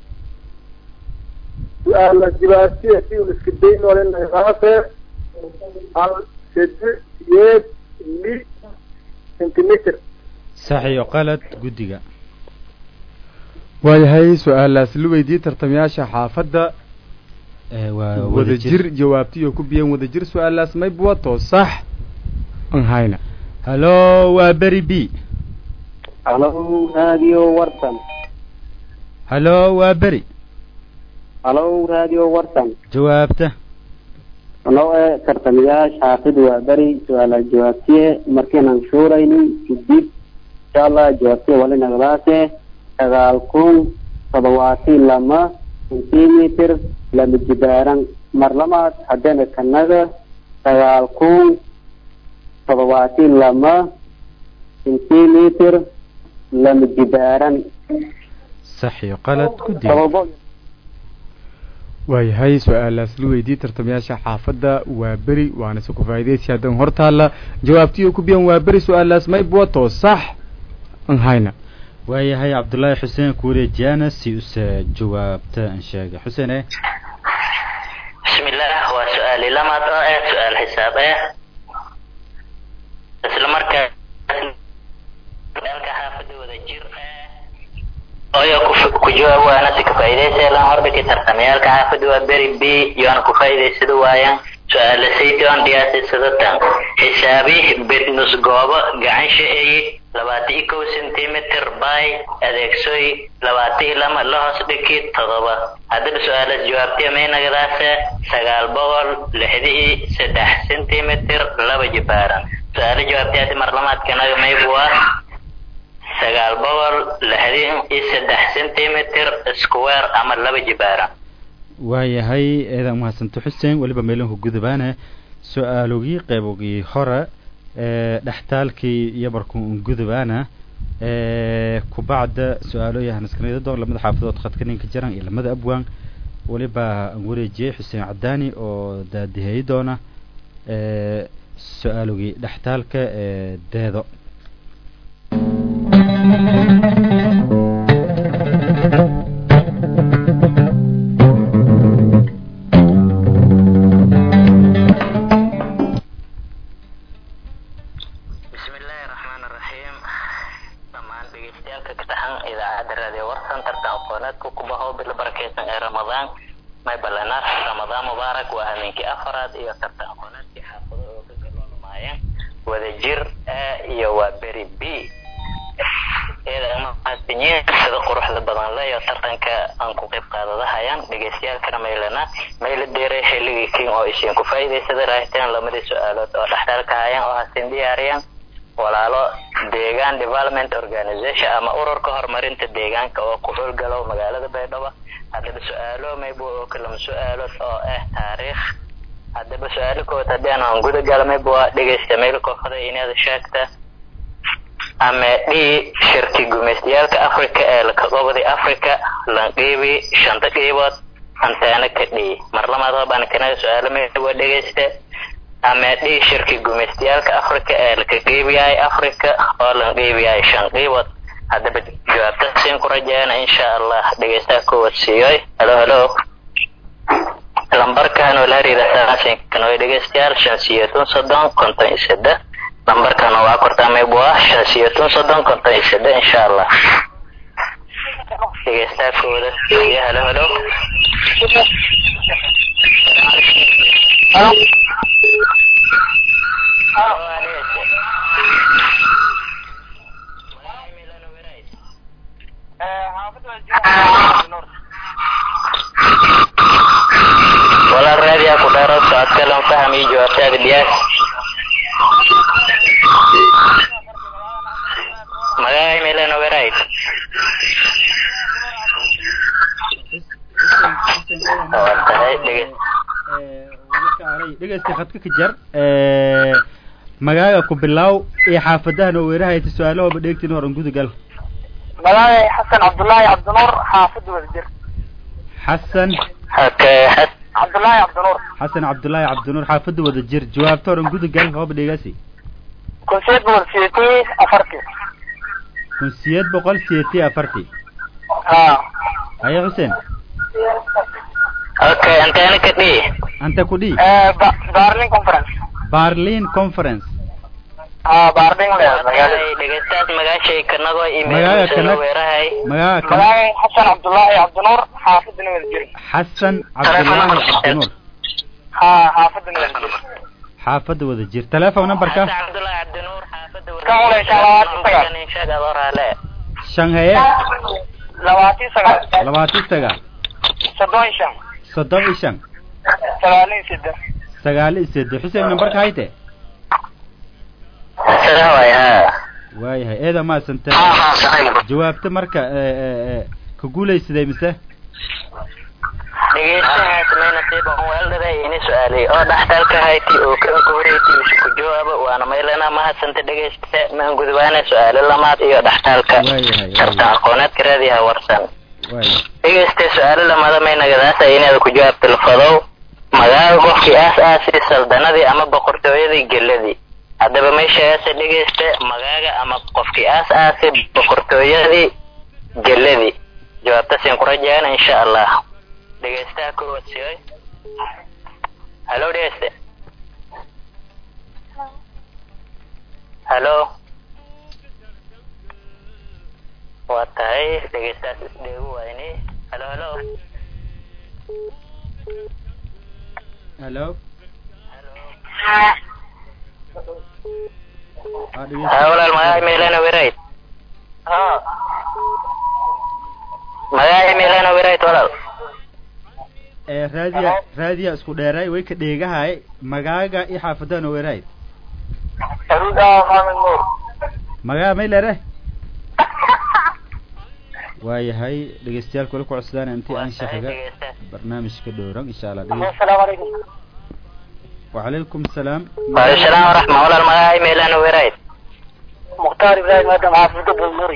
S3: على جواسية مسكدين من الراشة حل سد يير لي سنتيمتر
S2: صحيح قالت قدقة
S4: waayahay su-aalaas la weydiiyey tartamayaasha xaafadda wadajir jawaabtiyo ku biyeen wadajir su-aalaas may buwato sax aan hayna
S2: halo waa beri b
S7: halo radio warsan
S2: halo waa beri
S7: halo radio warsan
S2: jawaabta
S7: anoo ee tartamayaasha xaafid waa beri su-aalaha jawaabtiye markiinaan shuurayni kadib insha allah jawaabtiye wali nagadaase sagaal kun toddobaatan lama sentimitir lama jibaaran mar lamaad haddana kanaga sagaal kun toddobaatan lama sentimitir lama jibaaran
S2: صحيح قالت كدي
S4: waayahay su-aalaas la weydiiyey tartamayaasha xaafadda waa beri waana si ku faa'iidaysi haddaan hortaalla jawaabtiyo ku biyan waa beri su-aalaas may buwato sax aan hayna
S2: waayahay cabdullaahi xuseen kuure jaana si usa jawaabta aan sheegay xuseen eh
S6: بسم الله وسؤال su'aali lamaad oo ah su'aal xisaab ah isla markaa dalka xaafada wada jir oo ku jawaab waana si ka faa'iideysan la hordhigi tartamayaalka xaafada waa beri b yoona ku faa'iideysado waayaan su'aal saytaan diyaasi sadatan xisaabi bitnus goobo gacan shay labaatan iyo kow sentimitir by adeegsoy labaatan iyo laba la hoos dhigi todoba hadaba su'aalaha jawaabtay meynagadaasa sagaal boqol lixdan iyo saddex sentimitir laba jibaaran su'aalaha jawaabtay mar lamaadkana maybuwa sagaal boqol lixdan iyo saddex sentimitir square ama laba jibaaran
S2: waayahay eedan mahadsanto xuseen waliba meelahu gudubaana su'aalogii qaybogii hore ee dhaxtaalkii iyo markuu gudubaana ee ku bacda su'aalo yahan iskana doon lamada xaafadood khadka ninka jaran iyo lamada abwaan waliba aan wareejiyay xuseen cadaani oo daadihay doona ee su'aalogii dhaxtaalka ee deedo
S6: may balanaas ramadaan mubaarak waa habeenkii afraad iyo tartan aqooneedkii xaafado oo ka galoomayaan wada jir iyo waa beri b ee ma asbinyeen sida quruxda badan leh iyo tartanka aan ku qayb qaadadahayaan dhageystayaalkana meelana meel dheeray xilligii king oo iseen ku faa'iideysada raahtaan lamada su'aalood oo dhaxtalka hayaan oo hasin diyaariyaan walaalo deegaan development organization ama ururka horumarinta deegaanka oo ku howlgalo magaalada Baydhabo hadaba su'aalo maybu oo kala su'aalo oo ah taariikh hadaba su'aalo ko tadaan aan guda galmay buu dhageysta meel ko faday inaad sheegta ama dhii shirki gumeystayaalka Afrika ee la qabowday Afrika lanqiibi shanta qeybood antaana ka dhii mar lamaad baan kana su'aalo maybu dhageysta ama dhii shirki gumeystayaalka Afrika ee la qeybiyay Afrika oo lanqiibiyay shan qeybood hadaba jawaabta siin ku rajaana insha Allah dhageysta ku wasiiyay hello hello lambarkan oo la riida saasin kan oo dhageystayaal shansiyaatun soddon konton iyo saddex lambarkan waa kortaamay buu shansiyaatun soddon konton iyo saddex insha Allah dhageysta ku wada hello hello hello ولا الرادي أكو دارات أتكلم فهم يجوا أبتاد الياس مغاي ميلانو برايت
S2: dhegeysta khadka ka jar ee magaaga ku bilaw ee xaafadahan oo weeraha ay su'aalaha ba dheegtin horan gudagal
S3: magaaga Xasan Cabdullaahi Cabdinuur xaafad wadajir
S2: xasan
S6: okay
S3: Cabdullaahi Cabdinuur
S2: xasan Cabdullaahi Cabdinuur xaafad wadajir jawaabta horan gudagal hoob dheegasi
S3: kunsiyeed boqol sideetan afarti
S2: kunsiyeed boqol sideetan afarti
S3: ha
S2: ayo Xuseen
S6: okay antana ka dhii
S2: anta ku dhii
S3: ee Berlin conference
S2: Berlin conference
S3: ah Berlin le magaalada
S6: dhageystaad magaashay kanago email
S2: magaaga kana
S6: weerahay
S2: magaaga kana
S3: magaaga Xasan Cabdullaahi Cabdinuur xaafadna wadajir
S2: xasan Cabdullaahi Cabdinuur
S3: ha xaafadna wadajir
S2: xaafada wadajir telephone numberka
S6: Cabdullaahi Cabdinuur xaafada wadajir
S3: kan wala insha Allah
S6: insha Allah
S2: Shanghai
S3: labaatan sagaal
S2: labaatan sagaal
S3: soddon shan
S2: soddon shan
S3: sagaal iyo saddex
S2: sagaal iyo saddex Xuseen numberka hayte
S6: salaam
S2: waayahay eeda ma santa jawaabta marka ee ka guuleysaday mise
S6: dhageystaha sameeyna tiiba weeldaday in su'aalay oo dhaxtalka hayti oo kan ku horeeyay isku jawaabo waana meelana ma hasanta dhageysta ma gudbaana su'aalo lamaad iyo dhaxtalka tartan aqooneed raadiyaha warsan
S2: waayahay
S6: dhageysta su'aalo lamaad ma nagadaasa inaad ku jawaabto lafado magaalada qofkii aas-aasay saldanadii ama boqortooyadii geladii hadaba meeshaas dhageysta magaaga ama qofkii aas-aasay boqortooyadii geladii jawaabta siin ku rajaana insha Allah dhageysta ku wasiiyay Hello dhegeyste. Hello. Waa tahay dhegeystaas isdheegu wayni. Hello hello.
S2: hello
S6: Ah walaal magaca meelana weerayd. Ah. Magaca meelana weerayd walaal.
S2: ee raadiya raadiya isku dheeray way ka dheegahay magaaga i xaafadana weerayd.
S3: Aruda Maxamed Nuur.
S2: magaca meelare waayahay dhegeystayaal kula ku cusbaan intii aan shaxiga barnaamijka dhowran insha Allah.
S3: Assalaamu alaykum.
S2: wa alaykum salaam.
S6: Wa alaykum salaam wa rahmatullahi walaal magaca meelana weerayd.
S3: Mukhtaar Ibrahim Adam xaafidda Bulmuri.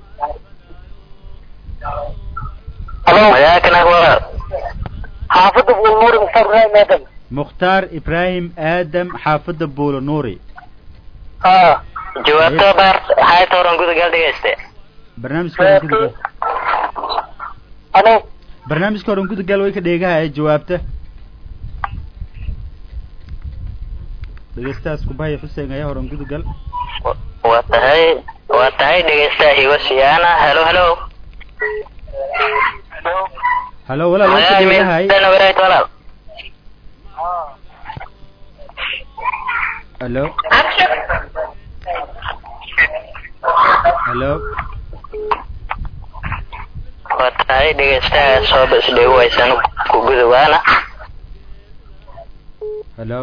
S3: Hello.
S6: Magaca kana walaal.
S3: xaafidda Bulmuri Mukhtaar Ibrahim Adam.
S2: mukhtaar ibraahim aadam xaafadda buulo nuuri.
S3: ah
S6: jawaabta bar hay tooran gudagal dhegeyste.
S2: barnaamijka hore gudagal
S3: Hello.
S2: barnaamijka hore gudagal way ka dheegahay jawaabta. dhegeystaas ku bahay Xuseen ayaa hore gudagal.
S6: waa tahay waa tahay dhegeysta igo siyaana. hello hello.
S3: Hello.
S2: hello walaal way ka dheegahay.
S6: meelana weerayd walaal.
S2: hello hello
S6: waa tahay dhegeystaha soo isdheegu waysan ku gudawaana.
S2: hello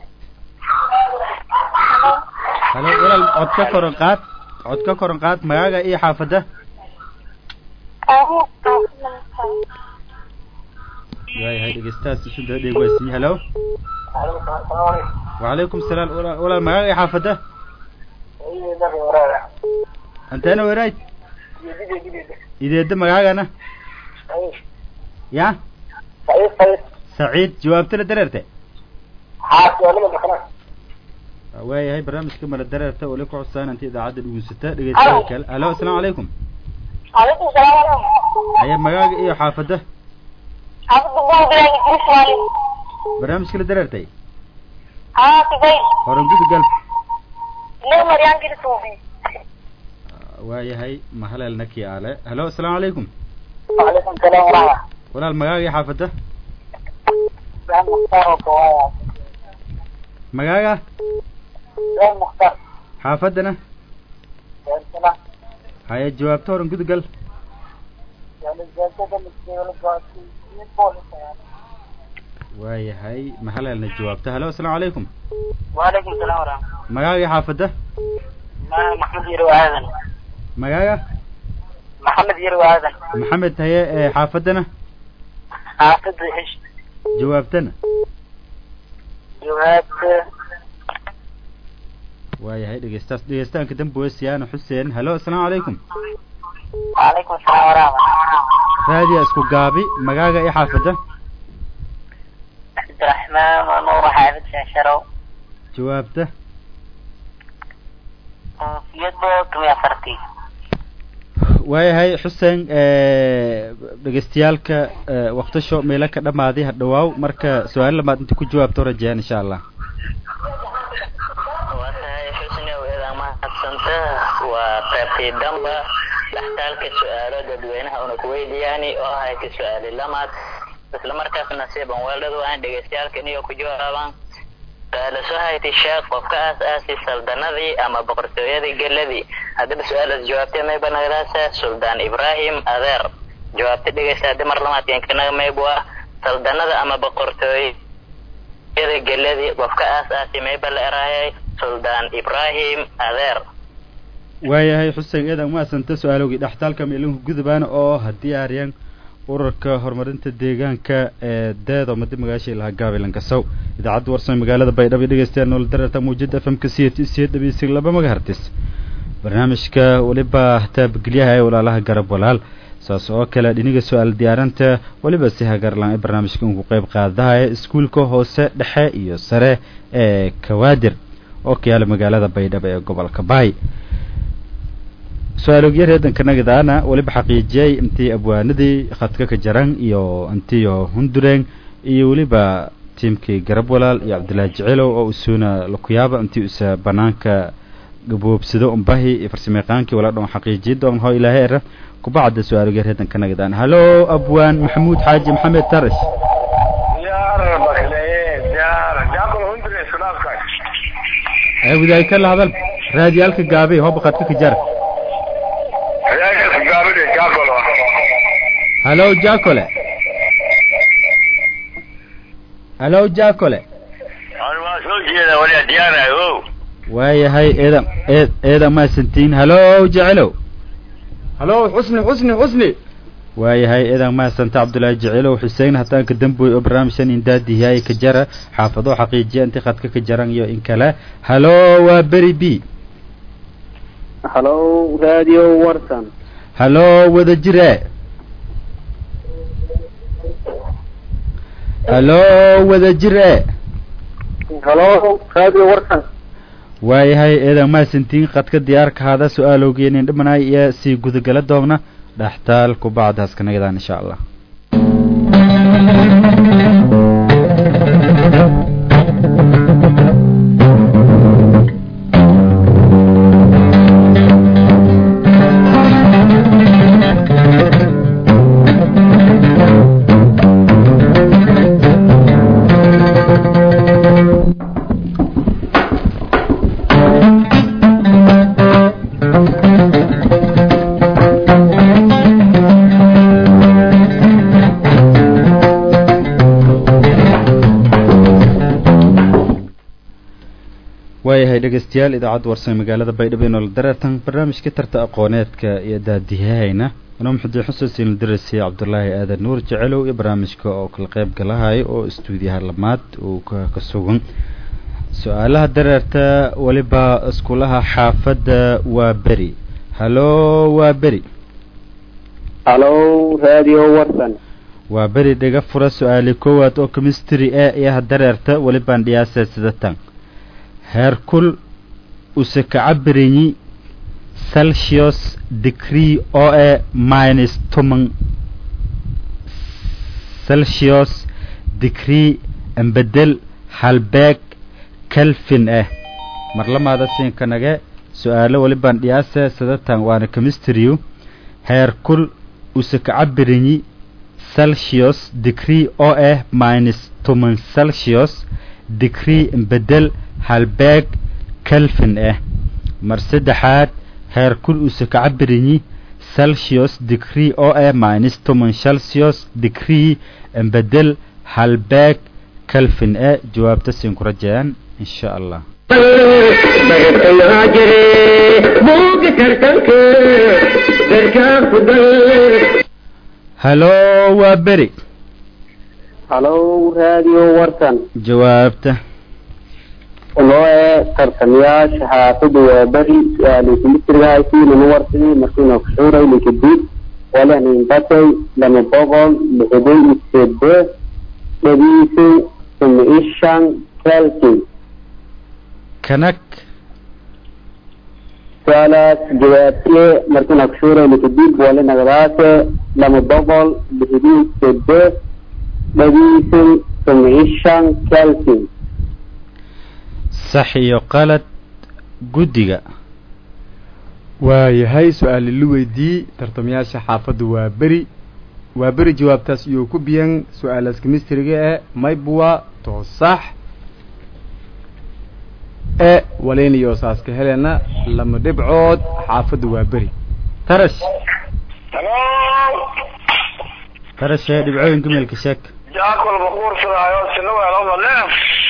S2: hello walaal cod ka koran qaad cod ka koran qaad magaaga iyo xaafadda. waayahay dhegeystaas isu dheeg waysan. hello wa alaykum salaam walaal magaaga iyo xaafadda. antena weerayd ideeda magaagana ya saciid jawaabta la dareerte. waayahay barnaamijka mala dareerta oo la ku codsan inta idaacadda dhugunsata dhegeystayaal kale. hello assalaamu alaykum.
S3: Alaykum salaam.
S2: aya magaaga iyo xaafadda.
S3: xaafidda Bulmuri Ismail.
S2: barnaamijka la dareertay.
S3: ah tigay.
S2: horan gudagal.
S3: Loo mariyaan gilsuubi.
S2: waayahay mahaleel naki aale. hello assalaamu alaykum.
S3: Wa alaykum salaam wa rahmatullahi.
S2: walaal magaaga iyo xaafadda.
S3: Ibrahim Mukhtaar oo kawaya.
S2: magaaga
S3: Ibrahim Mukhtaar.
S2: xaafaddana.
S3: Yalla.
S2: haya jawaabta horan gudagal.
S3: Yalla jawaabta miskiin baasi in booliska.
S2: waayahay mahaleelna jawaabta. hello assalaamu alaykum.
S3: Wa alaykum salaam wa rahmatullahi.
S2: magaaga iyo xaafadda.
S3: ma Maxamed Yiro Aadan.
S2: magaaga
S3: Maxamed Yiro Aadan.
S2: maxamed haye ee xaafaddana.
S3: xaafidda Xish.
S2: jawaabtana.
S3: jawaabta
S2: waayahay dhegeystaas dhegeystaanka dambe weesiyaana Xuseen. hello assalaamu alaykum.
S3: wa alaykum salaam wa rahmatullahi.
S2: raadiya isku gaabi magaaga iyo xaafadda.
S3: Abdurrahmaan wa Nuur xaafid Shaasharow.
S2: jawaabta.
S3: koofiyadda tumiya farti.
S2: waayahay Xuseen ee dhageystayaalka waqtisho meela ka dhamaaday hadhawaaw marka su'aal lamaad inta ku jawaabto rajaan insha Allah.
S6: waa tahay xusni weeda ma hadsanta waa qaybtii damba dhaxtaalka su'aalo dadweynaha oo ku weydiyaani oo ay ka su'aali lamaad isla markaasna nasiiban weeladu aan dhageystayaalka inay ku jawaabaan. su'aalo soo hayti sheekh qofka aas-aasi saldanadii ama boqortooyadii galadii. haddaba su'aalaas jawaabtay may banagdaasa Suldaan Ibraahim Adeer. jawaabta dhegeysta hadda mar lamaadkan kana may bua saldanada ama boqortooyadii galadii qofka aas-aasi may bal eraayay Suldaan Ibraahim Adeer.
S2: waayahay Xuseen eedan ma santa su'aalowgii dhaxtaalka meelunka gudubaana oo hadii aaryan ururka horumarinta deegaanka ee deedo mid magaashay laha gaabilanka saw idaacadda warsan magaalada Baydhabo dhegeystayaal nool darata muujada F M ka C T C W C laba megahertz. barnaamijka waliba taabgeliyaha ee walaalaha garab walaal saas oo kale dhiniga su'aal diyaaranta waliba si hagarlaan ee barnaamijka ugu qayb qaadaya iskuulka hoose dhexe iyo sare ee Kawaadir oo ka yaala magaalada Baydhabo ee gobolka Baay. su'aalogyada reedanka nagadaana waliba xaqiijiyay intii abwaanadii khadka ka jaran iyo intii hundureen iyo waliba tiimkii garab walaal iyo cabdilaahi jecelow oo isuuna lakuyaaba intii usa banaanka gaboobsado umbahi iyo farsamayaqaankii wala dhan xaqiijiyad oo hoo ilaahay era kubacda su'aal geer heedan ka nagdaan halo abwaan maxamuud xaaji maxamed tarash
S5: yaar baklee yaar jaakol hundre islaamka
S2: ay widay kala hadal raadiyalka gaabay hoo baqad ka jar
S5: raadiyalka gaabay jaakol
S2: halo jaakole halo jaakole
S5: aan waa soo jeeda wali diyaarayo
S2: waayahay eedan eed eedan ma santiin halo jecelow
S4: halo xusni xusni xusni
S2: waayahay eedan ma santa cabdulaahi jecelow xuseen hataan ka damboy oo barnaamijkan indaadiyahay ka jara xaafado xaqiijiya intii khadka ka jaran iyo in kale halo waa beri b
S7: halo radio warsan
S2: halo wada jire halo wada jire
S7: halo radio warsan
S2: waayahay eedan ma santiin khadka diyaarka hada su'aalowgeenin dhimanay iyo si gudagala doona dhaxtaal ku bacdaas ka nagdaan insha Allah waayahay dhegeystayaal idaacadda warsan magaalada baydhabo inoo la dareertan barnaamijka tarta aqooneedka iyo daadiyahayna inoo muxudiin xusuusin la darasiye cabdulaahi aadan nuur jecelow iyo barnaamijka oo kala qayb galahayo oo istuudiyaha lamaad uu ka ka sugan su-aalaha dareerta waliba iskulaha xaafadda waa beri halo waa beri
S7: halo radio warsan
S2: waa beri dhiga fura su-aali koowaad oo chemistry e iyo dareerta walibaan dhiyaasee sidatan heerkul use ka cabiranyi celsius degree oo e minus toban celsius degree embedel halbeeg kelvin eh mar lamaada siinka nage su-aalo walibaan dhiyaase sadatan waana chemistry heerkul use ka cabiranyi celsius degree oo eh minus toban celsius degree embedel halbeeg kelvin eh mar saddexaad heerkul use ka cabiranyi celsius degree oo eh minus toban celsius degree embedel halbeeg kelvin eh jawaabta siin ku rajayaan insha Allah halo waa beri
S7: halo radio warsan
S2: jawaabta
S7: ولو ترتمياش حافظ وبري يعني كمثل هاي في نورتي مركونا كشوري لكديد ولا ننبطي لما بغل لهدي السبب لبيسي ثم إيشان كالكي
S2: كنك
S7: سؤالات جوابتي مركونا كشوري لكديد ولا نغراتي لما بغل لهدي السبب لبيسي ثم إيشان كالكي
S2: صح iyo qalad gudiga
S4: waayahay su-aal la weydii tartamayaasha xaafadda waa beri waa beri jawaabtaas iyo ku biyan su-aalaas chemistry-ga ee maybwa to sax ee waleeniyo saas ka helena lama dhibcood xaafadda waa beri tarash
S5: halo
S2: tarash ee dhibcooyinka meelka sheeg
S5: jaakol baquur sidaayo sino weelo walaal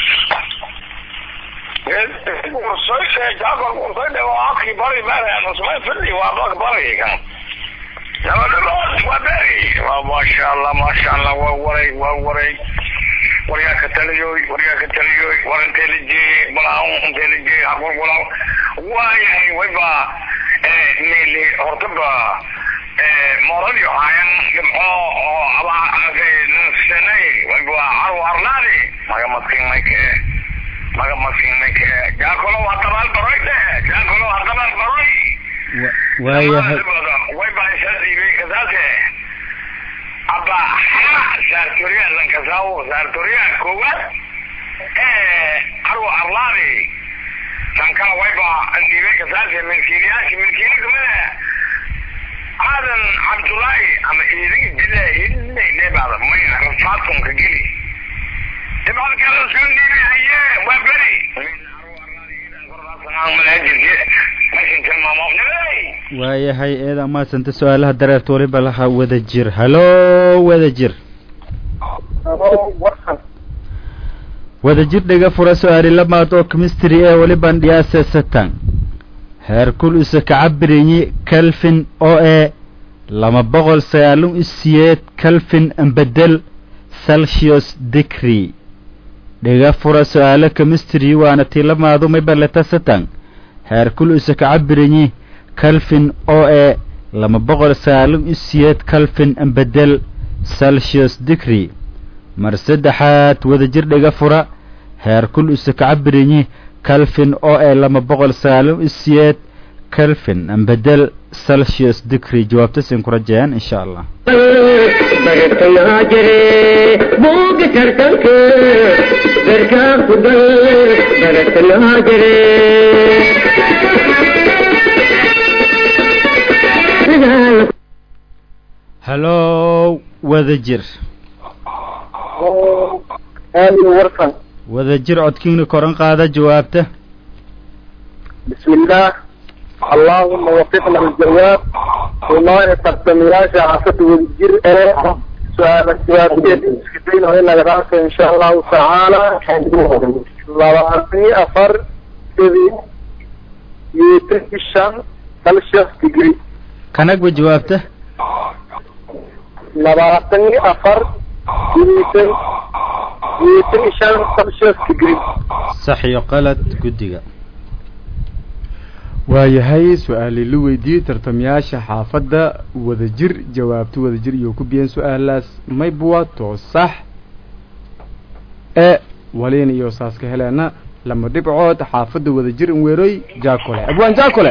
S5: وصيصة جاكل وصيصة وعاقي بري بري أنا صغير فلي وعاق بري كان يا ولد وبري ما شاء الله ما شاء الله ووري ووري ورياك تليوي ورياك تليوي ورنتلجي بلاو انتلجي أقول بلاو واي ويبا ميلي هرتبا مرضي عين جمعو على في سنة ويبا عرو عرلاني ما يمسكين مايك maga masinnak jaakolo waa tabaal baroy jaakolo waa tabaal baroy
S2: waayahay
S5: way baa shadiibay kasaase aba sartoriya lankasaw sartoriya koowaad ee arwa arlaadi tankala wayba andiibe kasaarka milkiilayaasha milkiilayaasha aadan cabdullaahi ama idin dilay inay leebada may rafaadkum ka geli dibal kala soo niibiye waa bari
S2: waayahay eeda maasanta su-aalaha dareerta waliba laha wada jir halo wada jir wada jir dhiga fura su-aali lamaad oo chemistry ee waliban dhiyaasa satan heerkul isa kacabirinyi calvin oo ee lama boqol sagaalun isiyeed calvin ambedel celsius degree dhiga fura su-aalo chemistry waana tii lamaadu may baleta satan heerkul isa kacabirinyi calvin oo ee lama boqol sagaalun isiyeed calvin ambedel celsius degree mar saddexaad wada jir dhiga fura heerkul isa kacabirinyi calvin oo ee lama boqol sagaalun isiyeed calvin ambedel celsius degree jawaabta siin ku rajayaan insha allah
S1: bartanaa jire buuga tartanka berkaa ku gal bartanaa jire
S2: halo wada jir
S3: warkan
S2: wada jir codkiina koran qaada jawaabta
S3: بسم الله اللهم وفقنا الجواب وما تقتمياش عصت والجر سؤال السؤال سكتين وإلا راسه إن شاء الله تعالى لواني أفر إذي يترك الشمس ثلاثة دقري
S2: كانك بجوابته
S3: لواني أفر يترك يترك الشمس ثلاثة دقري
S2: صحي قلت قدقة
S4: waayahay su-aali la weydiiyey tartamayaasha xaafadda wada jir jawaabto wada jir iyo ku biyeen su-aalaas maybuwa too sax ee waliin iyo saas ka heleena lama dhibcood xaafadda wada jir in weeroy jaakole abwaan jaakole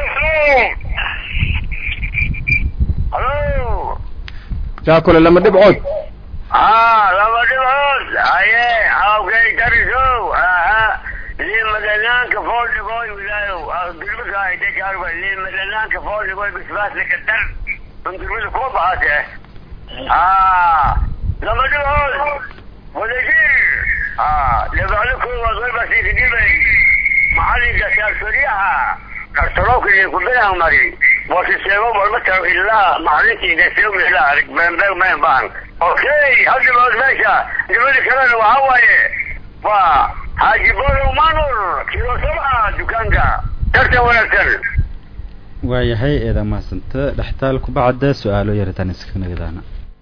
S4: jaakole lama dhibcood
S5: ah lama dhibcood aye awgay dariso aha لمدلان كفول لقوي ولايو قلبك هاي ديك أربع لمدلان كفول لقوي بسباس لك الدر من قلبك فوق هاته آه لما تقول ولا جير آه لذلك هو غير بس يجيبه محل الجسار سريعها كرتروك اللي كلها مري وتسيبه بالمتر إلا محلك يجسيهم إلا ركبان بيو ما ينبان أوكي هذا الوقت ماشا جميل كمان وهواي فا حاجي بولو مانور كيلو سبعة دكانجا ترتا ولا تر
S2: waayahay eeda maasanta dhaxtaalku bacda su-aalo yaritaan iska nagadaana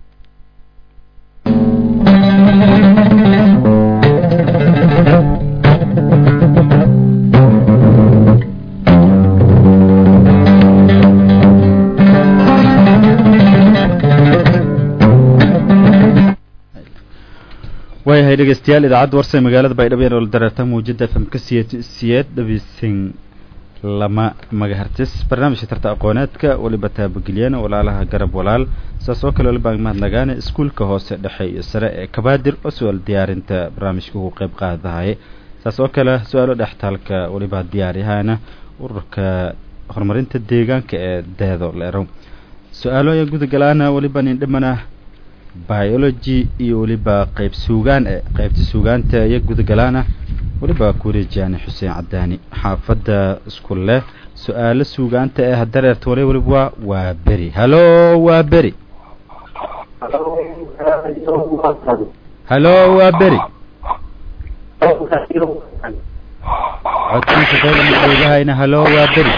S2: waayahay dhegeystayaal idaacadda warsa magaalada baydhabo ee nolol dareerta muujada famka siyeed siyeed dhabisin lama magahartis barnaamijka tarta aqooneedka waliba taabagelyana walaalaha garab walaal saas oo kale waliba mahadnagaane iskuulka hoose dhexe iyo sare ee kabaadir oo su-aal diyaarinta barnaamijka ugu qayb qaadahay saas oo kale su-aalo dhextaalka waliba diyaaryahaana ururka horumarinta deegaanka ee deedo leerow su-aalo ayaa gudagalaana waliba nin dhimana biology iyo waliba qayb suugaan ee qaybta suugaanta iyo gudagalaana waliba ku wareejiyaan xuseen cadaani xaafadda isku leh su-aalo suugaanta ee hadareerta wali waliba waa beri halo waa beri halo waa beri codkiisa dayda maxoogahayna halo waa beri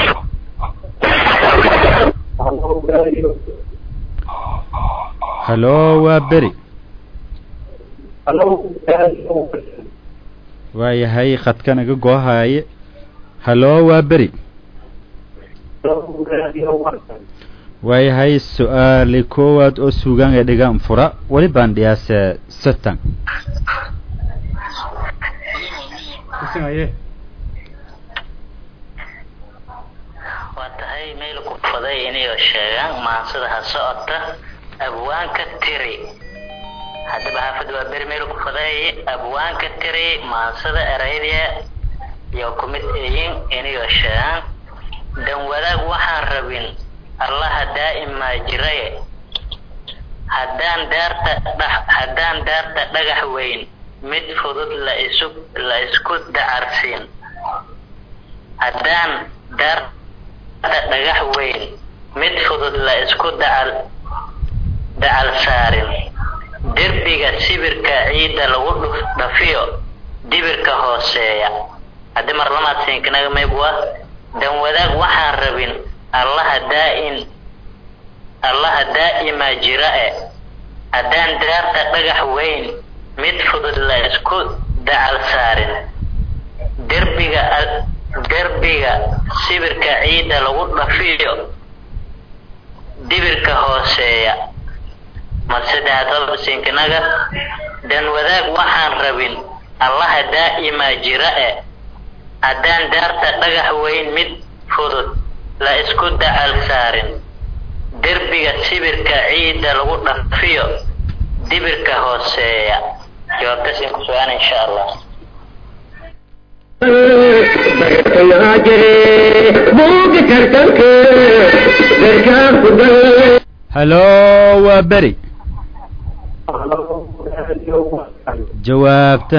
S2: halo waa beri waayahay khadka naga goohaye halo waa beri waayahay su-aali koowaad oo suugaan ee dhigaan fura wali baan dhiyaase satan
S6: waa tahay meel ku faday inay sheegaan maansida ha socota abwaanka tiri haddaba xaafadda waa beri meel ku faday abwaanka tiri maansada erayda iyo kumid eeyin inayo shaan dan wadaag waxaan rabin allaha daa'ima jiray haddaan daarta haddaan daarta dhagax weyn mid fudud la isu la isku dacarsiin haddaan daarta dhagax weyn mid fudud la isku dacal dacal saarin derbiga sibirka ciida lagu dhafiyo dibirka hooseeya haddii mar lamaad siinkanaga maybwa dan wadaag waxaan rabin allaha daa'in allaha daa'ima jirae haddaan daarta dhagax weyn mid fudud la isku dacal saarin derbiga derbiga sibirka ciida lagu dhafiyo dibirka hooseeya masadahadaba siinkanaga dan wadaag waxaan rabin allaha daa'ima jirae haddaan daarta dhagax weyn mid fudud la isku dacal saarin derbiga sibirka ciida lagu dhafiyo dibirka hooseeya jawaabtaas in ku sugaan insha allah
S2: halo waa beri jawaabta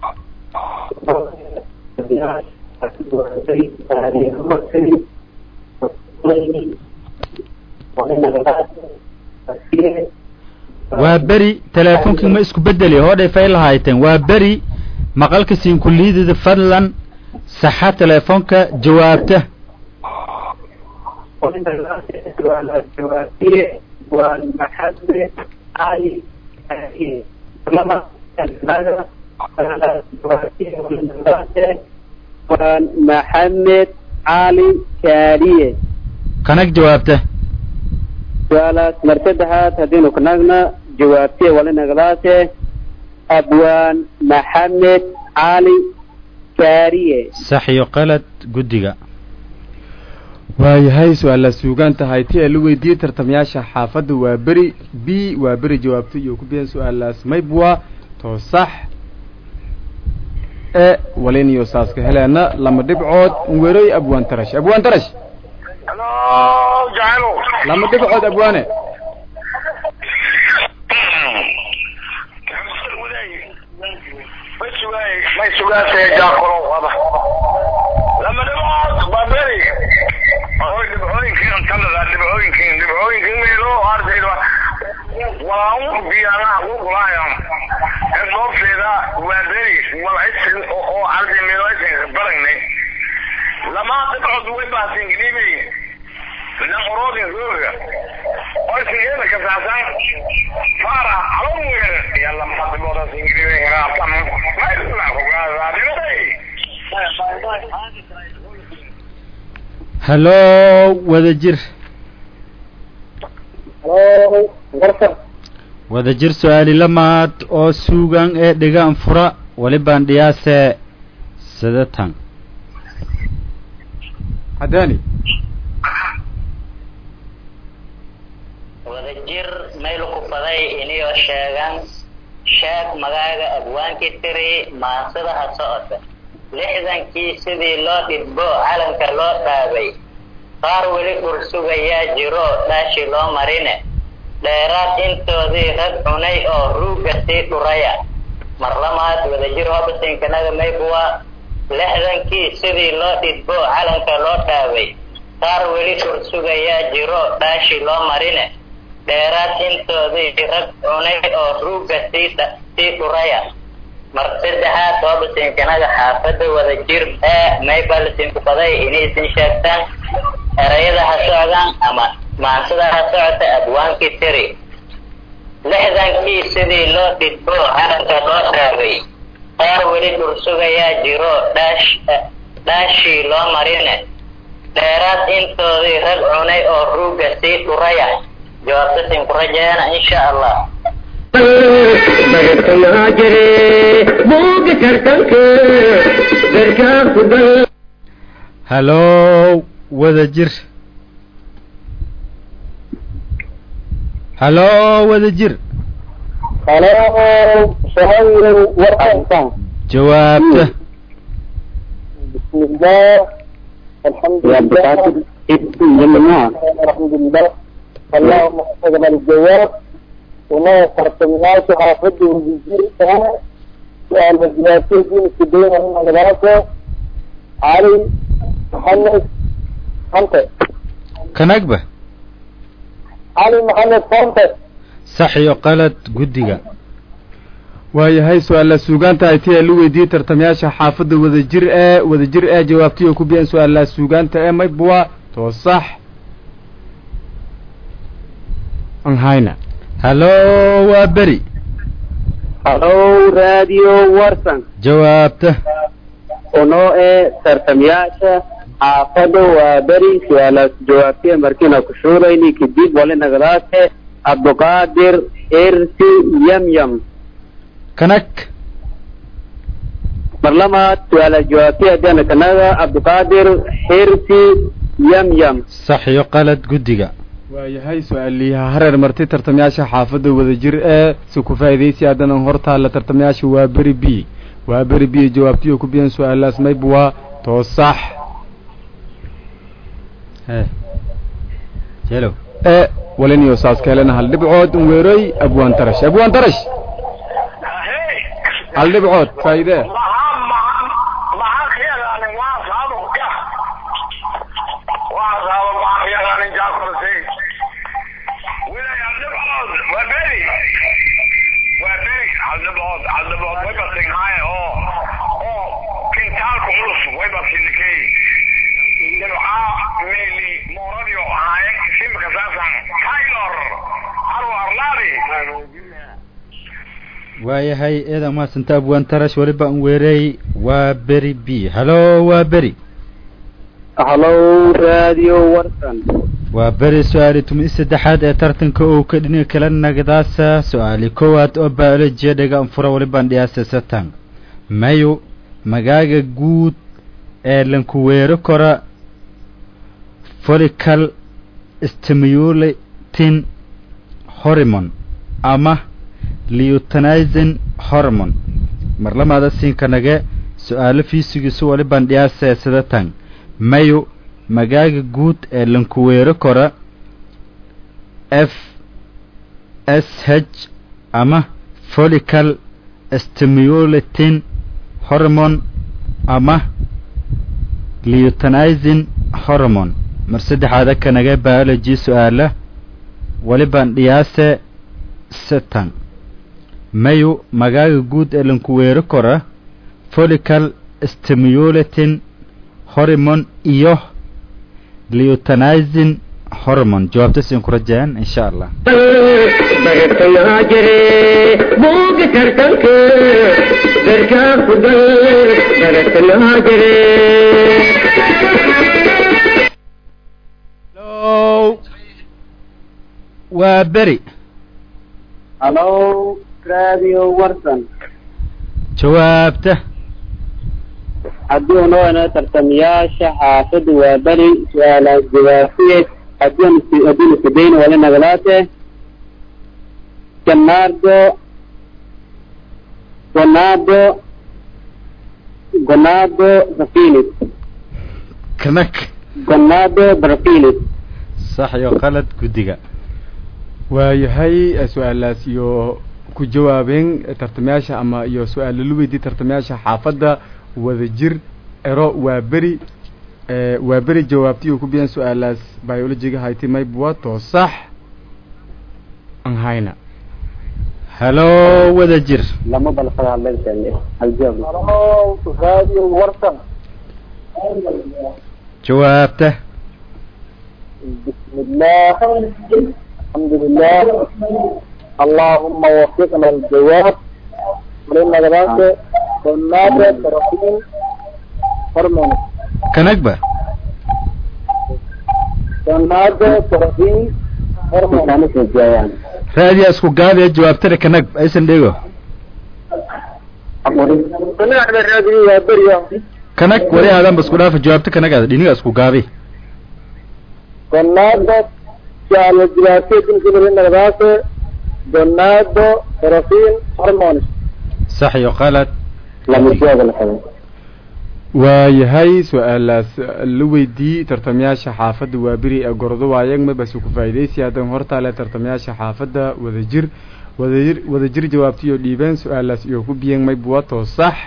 S2: waa beri teleefonkii ma isku bedeli hodhay fay lahayteen waa beri maqalka siin kulliyadda fadlan saxa teleefonka jawaabta
S7: maxamed cali kaariye
S2: kanag jawaabta
S7: su'aalaas mar saddexaad haddiinu kanagna jawaabtee walinagdaase abwaan maxamed cali kaariye
S2: sax iyo qalad guddiga
S4: waayahay su-aalla suugaan tahay ti ee la weydiiyey tartamayaasha xaafadda waa beri b waa beri jawaabto iyo ku bixin su-aalaas maybwa too sax e waliniyo saaska heleena lama dhibcood weeroy abwaan tarash abwaan tarash
S5: halo jacaylo
S4: lama dhibcood abwaane
S5: may sugaasee jaakolo wada lama dhibcood waa beri oy dhibcooyinkiin talada dhibcooyinkiin dhibcooyinkiin meelo ardayda waa un biyaanaha u qulaayaan ee sababteeda waa beri walcisin oo arday meelooyinka baragnay lama dhibcood way baasin gidibay lan orodin rooga oo sigeena ka saacsan fara alawir ya lama dhibcood sin gidibay raaftan ma isla hogaada dhibay
S2: halo wadajir
S7: halo warta
S2: wadajir su-aali lamaad oo suugan ee dhigaan fura walibaan dhiyaase sadatan
S4: cadaani
S6: wadajir meel ku faday iniyo sheegan sheeg magaaga abwaankii tiri maansada ha socota lixdankii sidii loo dhidbo calanka loo dhaabay qaar weli kursugayaa jiro dhaashi loo marine dheeraad intoodii rag cunay oo ruugga sii dhuraya mar lamaad wadajir hobasinkanaga maybuwa lixdankii sidii loo dhidbo calanka loo dhaabay qaar weli kursugayaa jiro dhaashi loo marine dheeraad intoodii rag cunay oo ruugga sii sii dhuraya mar saddexaad hobasinkanaga xaafadda wadajir ee maybalsinku baday inay isin sheegtaan erayada ha socdaan ama maansada ha socota abwaankii tiri lixdankii sidii loo dhidbo calanka loo dhaabay qaar weli dhursugayaa jiro dhaash dhaashii loo marine dheeraad intoodii rag cunay oo ruugga sii dhuraya jawaabtasinku rajeena insha allah
S2: halo wadajir halo wadajir
S3: halo suhayl warqan
S2: jawaabta
S3: bismillah alhamdulillah alhamdulillah اللهم اقبل الجواب وما ترتمناش حافظه وجزيرتها سؤال مجلاتي دين السبيل من المدرسة علي محمد خمسة
S2: kanagba
S3: علي محمد خمسة
S2: sax iyo qalad guddiga
S4: waayahay su-aala suugaanta ay tii lu weydiiyey tartamayaasha xaafadda wadajir ee wadajir ee jawaabtii oo ku biyeen su-aalaha suugaanta ee maybwa too sax aan hayna
S2: halo waa beri
S7: halo radio warsan
S2: jawaabta
S7: ono ee tartamayaasha xaafadda waa beri su-aalaas jawaabtiya markiina ku shuurayni kadib wali nagadaase abduqaadir irsi yamyam
S2: kanag
S7: marlamaad su-aalaas jawaabtiya haddiana kanaga abduqaadir irsi yamyam
S2: sax iyo qalad guddiga
S4: waayahay su-aaliyaha hareer martay tartamayaasha xaafadda wadajir ee si ku faa'iidaysi haddana hortaalla tartamayaasha waa beri b waa beri b jawaabtii oo ku biyeen su-aalaas maybwa too sax
S2: jelo
S4: ee waliniyo saas keelena hal dhibcood un weeroy abwaan tarash abwaan tarash hal dhibcood faa'iidee
S2: waayahay eedan mahadsanta abwaan tarash weliba an weereey waa beri b halo waa beri
S7: halo radio warsan
S2: waa beri su-aali tumi saddexaad ee tartanka oo ka dhinaca kala nagdaasa su-aali koowaad oo biolojiya dhega anfura walibaan dhiyaasa satan mayu magaaga guud ee lanku weero kora follicle stimulating hormone ama leutinizing hormone marlamaada siinkanage su-aalo fiisigiisu walibaan dhiyaasa sadatan mayu magaaga guud ee lanku weero kora f s h ama follicle stimulating hormone ama leutinizing hormone mar saddexaada kanaga biology su-aala walibaan dhiyaase satan mayu magaaga guud ee lanku weero kora follicle stimulating hormone iyo leutinizing hormone jawaabtaas in ku rajayaan insha allah
S1: bartayaa jire buuga tartanka darkaa ku dal bartayaa jire
S2: halo waa beri
S7: halo radio warsan
S2: jawaabta
S7: haddii unoona tartamayaasha xaafadda waa beri su-aalaas jawaabtiye haddii haddii sidayna wali nagalaate ganado gonado gonado brafilis
S2: kanag
S7: gonado brafilis
S2: sax iyo qalad guddiga
S4: waayahay su-aalaas iyo ku jawaabeen tartamayaasha ama iyo su-aal lalu weydiiyey tartamayaasha xaafadda wadajir ero waa beri waa beri jawaabtii oo ku biyeen su-aalaas biolojiga hayti maybwa too sax aan hayna
S2: halo wadajir
S7: lama balfada hadlaysan haljaab
S3: halo radio warsan
S2: jawaabta
S3: bismillah alhamdulillah allahumma waffiqna aljawaab marina gadaanka gonada protein hormone
S2: kanagba
S3: gonada protein hormone
S2: raadiya isku gaabee jawaabtada kanag aysan dhego
S3: gonada radio waa beriya
S2: kanag wali aadan ba isku dhaafa jawaabta kanagaada dhiniga isku gaabi
S3: gonada سؤال الجوافية تنزل من الغاسة جنادو ترفين هرمونس
S2: صح يقالت
S3: لم يجاب الحمد
S4: waayahay su-aalaas la weydii tartamayaasha xaafadda waaberi ee gordo waayag ma bas ku faa'iideysi hadan hortaale tartamayaasha xaafadda wadajir wadajir wadajir jawaabtiyo dhiibeen su-aalaas iyo ku biyeen may buwato sax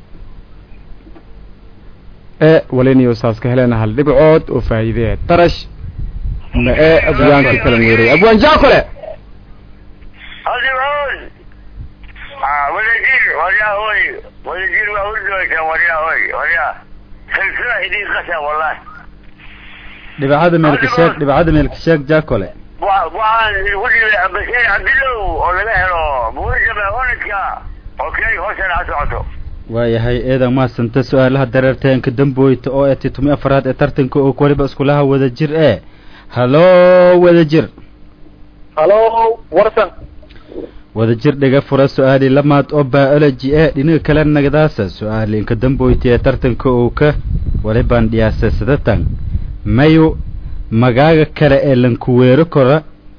S4: ee waleniyo saas ka helena hal dhibcood oo faa'iideed tarash ma ee abwaanka kala meeray abwaan jaakole
S5: hadi hoy ah wadajir wariya hoy wadajir waa urdoysa wariya hoy wariya silsila idin qasha wallahi
S2: dhibcada meelka sheeg dhibcada meelka sheeg jaakole
S5: waxaan wadiga abashay abdilow oo laga helo buurjaba onadka okay hoosan ha socoto
S2: waayahay eedan maasanta su-aalaha dareerteenka damboyta oo ee titumi afraad ee tartanka oo waliba iskulaha wadajir ee halo wadajir
S3: halo warsan
S2: wadajir dhiga fura su-aali lamaad oo biology ee dhinaca kale nagadaasa su-aalinka damboyta ee tartanka oo ka walibaan dhiyaasa sadatan mayu magaaga kale ee lankuweero kora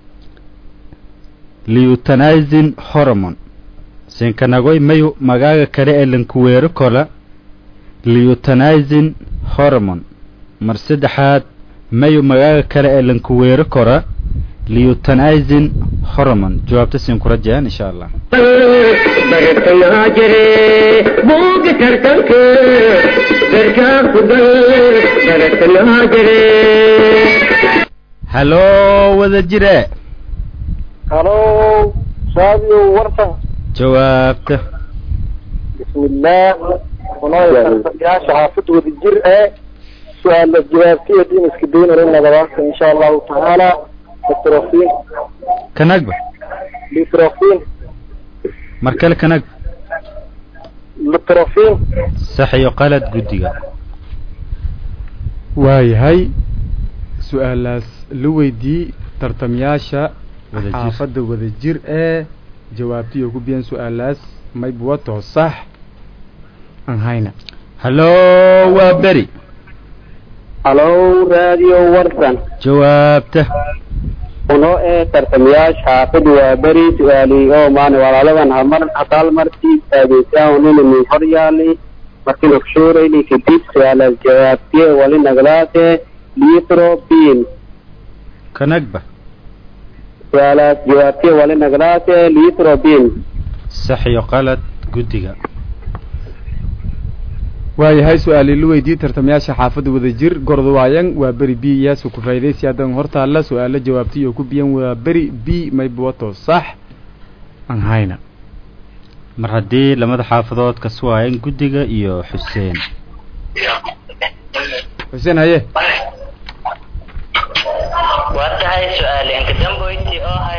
S2: luteinizing hormone sinkanagoy mayu magaaga kale ee lankuweero kora luteinizing hormone mar saddexaad mayu magaaga kale ee lankuweero kora luteinizing hormone jawaabta siin ku rajayaan insha Allah
S1: bartana jire boog tartanka darka kudal bartana jire
S2: halo wadajire
S3: halo saadiyo warsan
S2: jawaabta
S3: bismillah ونوي يا شحافة ودجير ايه سؤال الجوابتية دي مسكدين رنا دباك ان شاء الله تعالى التروفين
S2: كنقبة
S3: التروفين
S2: مركل كنقبة
S3: التروفين
S2: صحي قالت قدية
S4: waayahay su-aalaas la weydii tartamyaasha xaafadda wadajir ee jawaabtiyo ku biyan su-aalaas may buwato sax aan hayna
S2: halo waa beri
S7: halo radio warsan
S2: jawaabta
S7: uno ee tartamyaasha xaafadda waa beri su-aali oo maana walaaladan hamar hataal martii aadeysaa unina min horyaali markii naqshuurayni kadib su-aalaas jawaabtiye wali naglaate litropin
S2: kanagba
S7: su-aalaas jawaabtiye wali naglaate litropin
S2: sax iyo qalad guddiga
S4: waayahay su-aali la weydii tartamyaasha xaafadda wadajir gordawaayan waa beri b yaasu ku faa'iidaysi hadan hortaalla su-aalo jawaabtiyo ku biyan waa beri b may buwato sax aan hayna
S2: mar haddii lamada xaafadood ka suwaayeen guddiga iyo xuseen
S4: xuseen haye
S6: waa tahay su-aal inka damboyti oo hay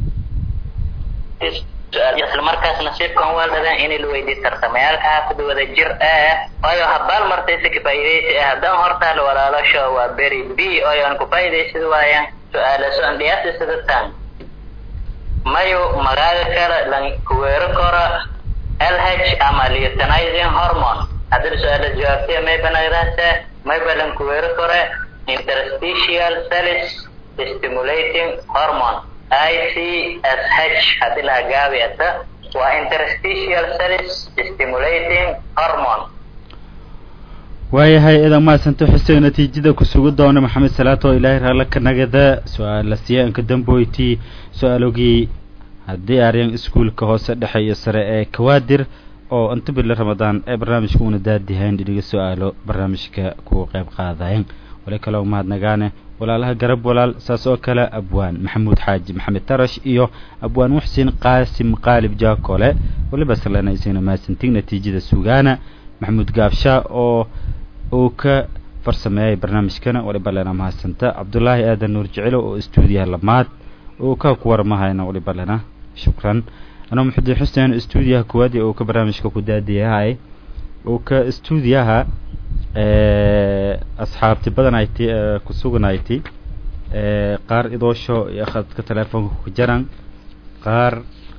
S6: isla markaas nasiibkan waa dhadaan inay la weydiiyo tartamayaalka xaafadda wadajir ah waayo habaal martaysa ka faa'iidaysi ah haddaan hortaala walaalasho waa beri b oo aan ku faa'iidaysada waayaan su-aala su-aan dhiyaasi sidatan mayo magaaga kale lan kuweero kora L H ama luteinizing hormone haddii su-aala jawaabtiya may banagdaasa may balan kuweero kora interstitial cells stimulating hormone I C S H haddii la gaabiyata waa interstitial cells stimulating hormone
S2: waayahay idan maasanto xuseen natiijada ku sugu doona maxamed salaato ilaahay raala ka nagada su-aal siyaanka damboyti su-aalogii haddii aryan iskuulka hoose dhexe iyo sare ee kawaadir oo inta bil ramadaan ee barnaamijka una daadihayn dhiniga su-aalo barnaamijka ku qayb qaadayeen wali kale mahadnagaane walaalaha garab walaal saas oo kale abwaan maxamuud xaaji maxamed tarash iyo abwaan muxsin qaasim qaalib jaakole waliba salana isina maasantig natiijada sugaana maxamuud gaabsha oo uu ka farsameeyay barnaamijkana waliba lana mahadsanta cabdullaahi aadan nuur jecelo oo istuudiyaha lamaad oo ka ku warmahayna waliba lana shukran anoo maxamed xuseen istuudiyaha kuwaadi oo ka barnaamijka ku daadiyahay oo ka istuudiyaha ee asxaabti badan ay ku suganayti ee qaar idoosho iyo khadka telefoonka ku jaran qaar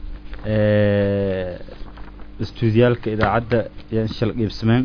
S2: ee istuudiyalka idaacadda iyo shal qeybsameen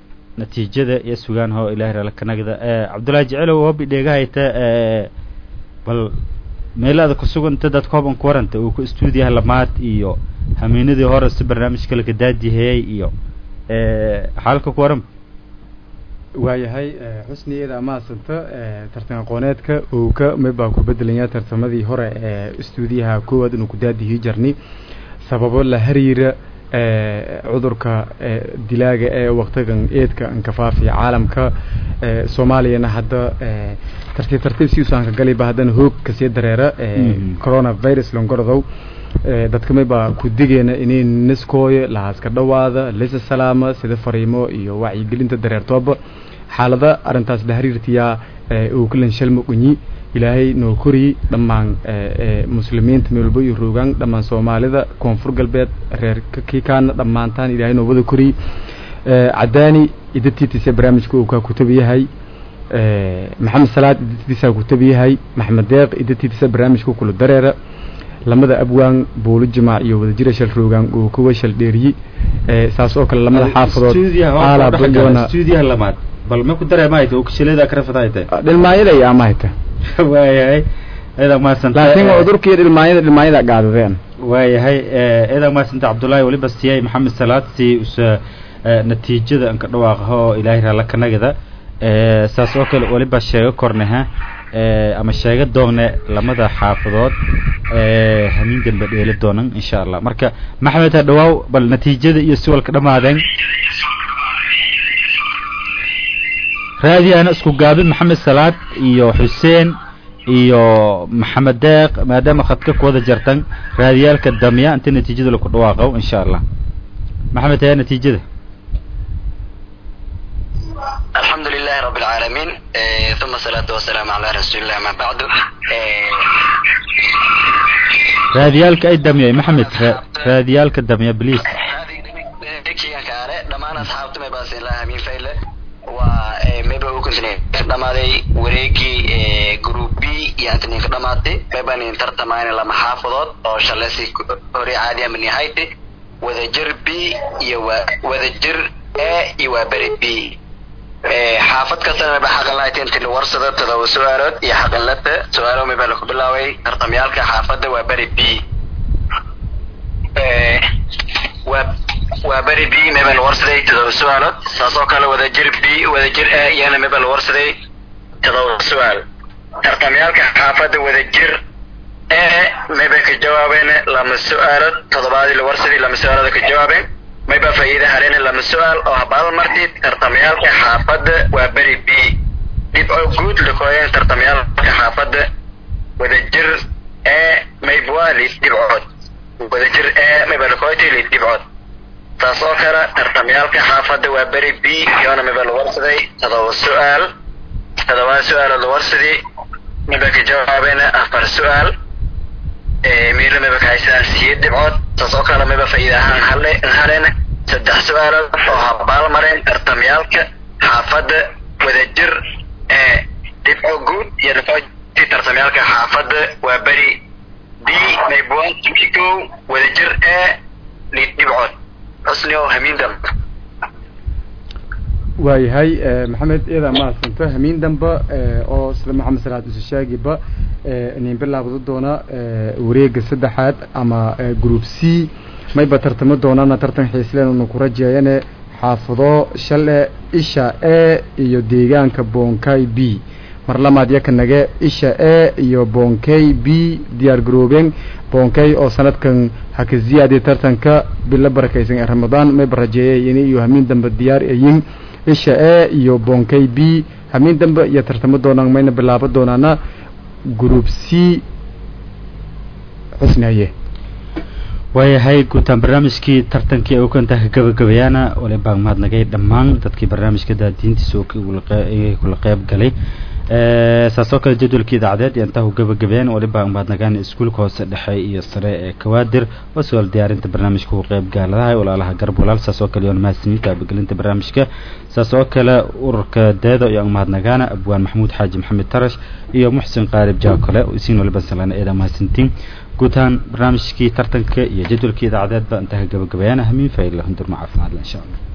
S2: natiijada iyo sugaan hoo ilaahay raala kanagda ee cabdullaahi jecelo oo bidheegahayta ee bal meelaada ku sugan inta dad kooban ku waranta uu ku stuudiyaha lamaad iyo hameenadii hore si barnaamijka laga daadiyay iyo ee xalka ku waran
S4: waayahay xusniyeeda amaasanta tartan aqooneedka uu ka maba ku bedelanyaa tartamadii hore ee stuudiyaha koowaad inuu ku daadiyay jarni sababo la xiriira cudurka dilaaga ee waqtigan eedka ankafaafiya caalamka Soomaaliyana hadda tartiib tartiib si usaan ka galay bahadan hoog ka sii dareera coronavirus longordow dadka mayba ku digeena inay niskooye lahaas ka dhawaada lisa salaama sida fariimo iyo wacyi gelinta dareertooba xaalada arintaas la xiriirtiya uu kulan shalmo qunyi ilaahay noo kori dhamaan muslimiinta meelba iyo roogan dhamaan Soomaalida koonfur galbeed reer kiikaan dhamaantaan ilaahay noo wada kori cadaani idatiisa barnaamijka uu ka kutabiyahay maxamed salaad idatiisa ku tabiyahay maxamed deeq idatiisa barnaamijka kula dareera lamada abwaan boolo jimaac iyo wada jira shal roogan uu ku washal dheeriyi saas oo kale lamada xaafadood ala badana
S2: stuudiyaha lamaad bal ma ku dareemayto oo kishilada ka rafadayta
S4: dhilmaayada iyo amaayta
S2: waayahay ida ma santa
S4: laakiin udurkii dhilmaayada dhilmaayada gaadadeen
S2: waayahay ida ma santa Abdullahi wali bastiyay maxamed salaad si natiijada an ka dhawaaqo ilaahay raala kanagada ee saas oo kale waliba sheego kornaha ee ama sheega doonne lamada xaafadood ee hamin dambe dheeli doonan insha Allah marka maxamed ha dhawaaw bal natiijada iyo su'aalka dhamaadeen raadi ana isku gaabin maxamed salaad iyo xuseen iyo maxamed deeq maadaama khadka ku wada jartan raadiyalka damya inta natiijada lagu dhawaaqo insha Allah maxamed ha natiijada
S8: الحمد لله رب العالمين إيه ثم الصلاة والسلام على رسول الله ما بعد إيه
S2: راديالك أي دمية محمد راديالك الدمية بليس
S8: هذه يا كاره لما أنا صحابت ما بس الله مين فيله وما بقول كنت لما ذي وريكي جروب بي يعني لما ذي ما بني انترت معنا لما حافظات أو شلسي كوري عادية من نهايته وذا جر بي يوا وذا جر A يوا بري بي حافظ كسر ما بحق الله تنتي الورصة تدو سؤالات يا حق الله سؤاله ما بالك بالله ترتميالك حافظ وبري بي و وبري بي ما بالورصة تدو سؤالات ساسوك له وذجر بي وذجر A يعني ما بالورصة تدو سؤال ترتميالك حافظ وذجر A ما بك جوابين لما السؤالات تضبادي الورصة لما السؤالات كجوابين ما يبقى فايدة هرين لما السؤال أو هبال مرتد ترتميال كحافظ وبري بي يبقى وجود لكوين ترتميال كحافظ وذجر A ما يبقى لتبعد وذجر A ما يبقى لكويتي لتبعد تصوكرا ترتميال كحافظ وبري بي يونا ما يبقى الورصدي تضو السؤال تضو السؤال الورصدي ما يبقى جوابين أفر السؤال ميل ما يبقى عيسان سيد تبعد تصوكرا ما يبقى فايدة هنحلي هرين سدح سؤال أو هبال مرين ترتميالك حافظ وذجر تبقى جود يدفع ترتميالك حافظ وبري بي ميبوان تمشيكو وذجر A لتبعد حسني وهمين دم
S4: waayahay maxamed ida ma santo hamin damba oo sida maxamed salaad uu sheegayba inay bilaabdo doona wareega saddexaad ama group C may ba tartamo doonana tartan xiisleen oo ku rajeeyane xaafado shale isha A iyo deegaanka Bonkay B mar lamaad yakanaga isha A iyo Bonkay B diyaar garoobeen Bonkay oo sanadkan haka ziyaadiyay tartanka bil barakaysan Ramadan may barajeeyay inay iyo hamin damba diyaar yihiin isha A iyo Bonkay B hamin damba iyo tartamo doonaan mayna bilaabo doonana group C xusnaye
S2: waayahay guutaan barnaamijkii tartankii oo kanta gabagabeeyana wali baan mahadnagay dhammaan dadkii barnaamijka daadiintiisa oo kula qayb galay ee saasoo kale jadwalkii idaacadeed inta uu gabagabeeyana wali baan mahadnagaan iskuulka hoose dhexe iyo sare ee Kawaadir oo su'aal diyaarinta barnaamijka uu qayb galay walaalaha garb walaal saasoo kale oo mahadsanida abgelinta barnaamijka saasoo kale ururka deedo iyo mahadnagaana abwaan maxamuud xaaji maxamed tarash iyo muxsin qaarib jaakole oo isiin waliba salaana eeda mahadsantiin guutaan barnaamijkii tartanka iyo jadwalkii idaacadeed baan inta gabagabeeyana hamin fayl hundur ma caafimaad insha Allah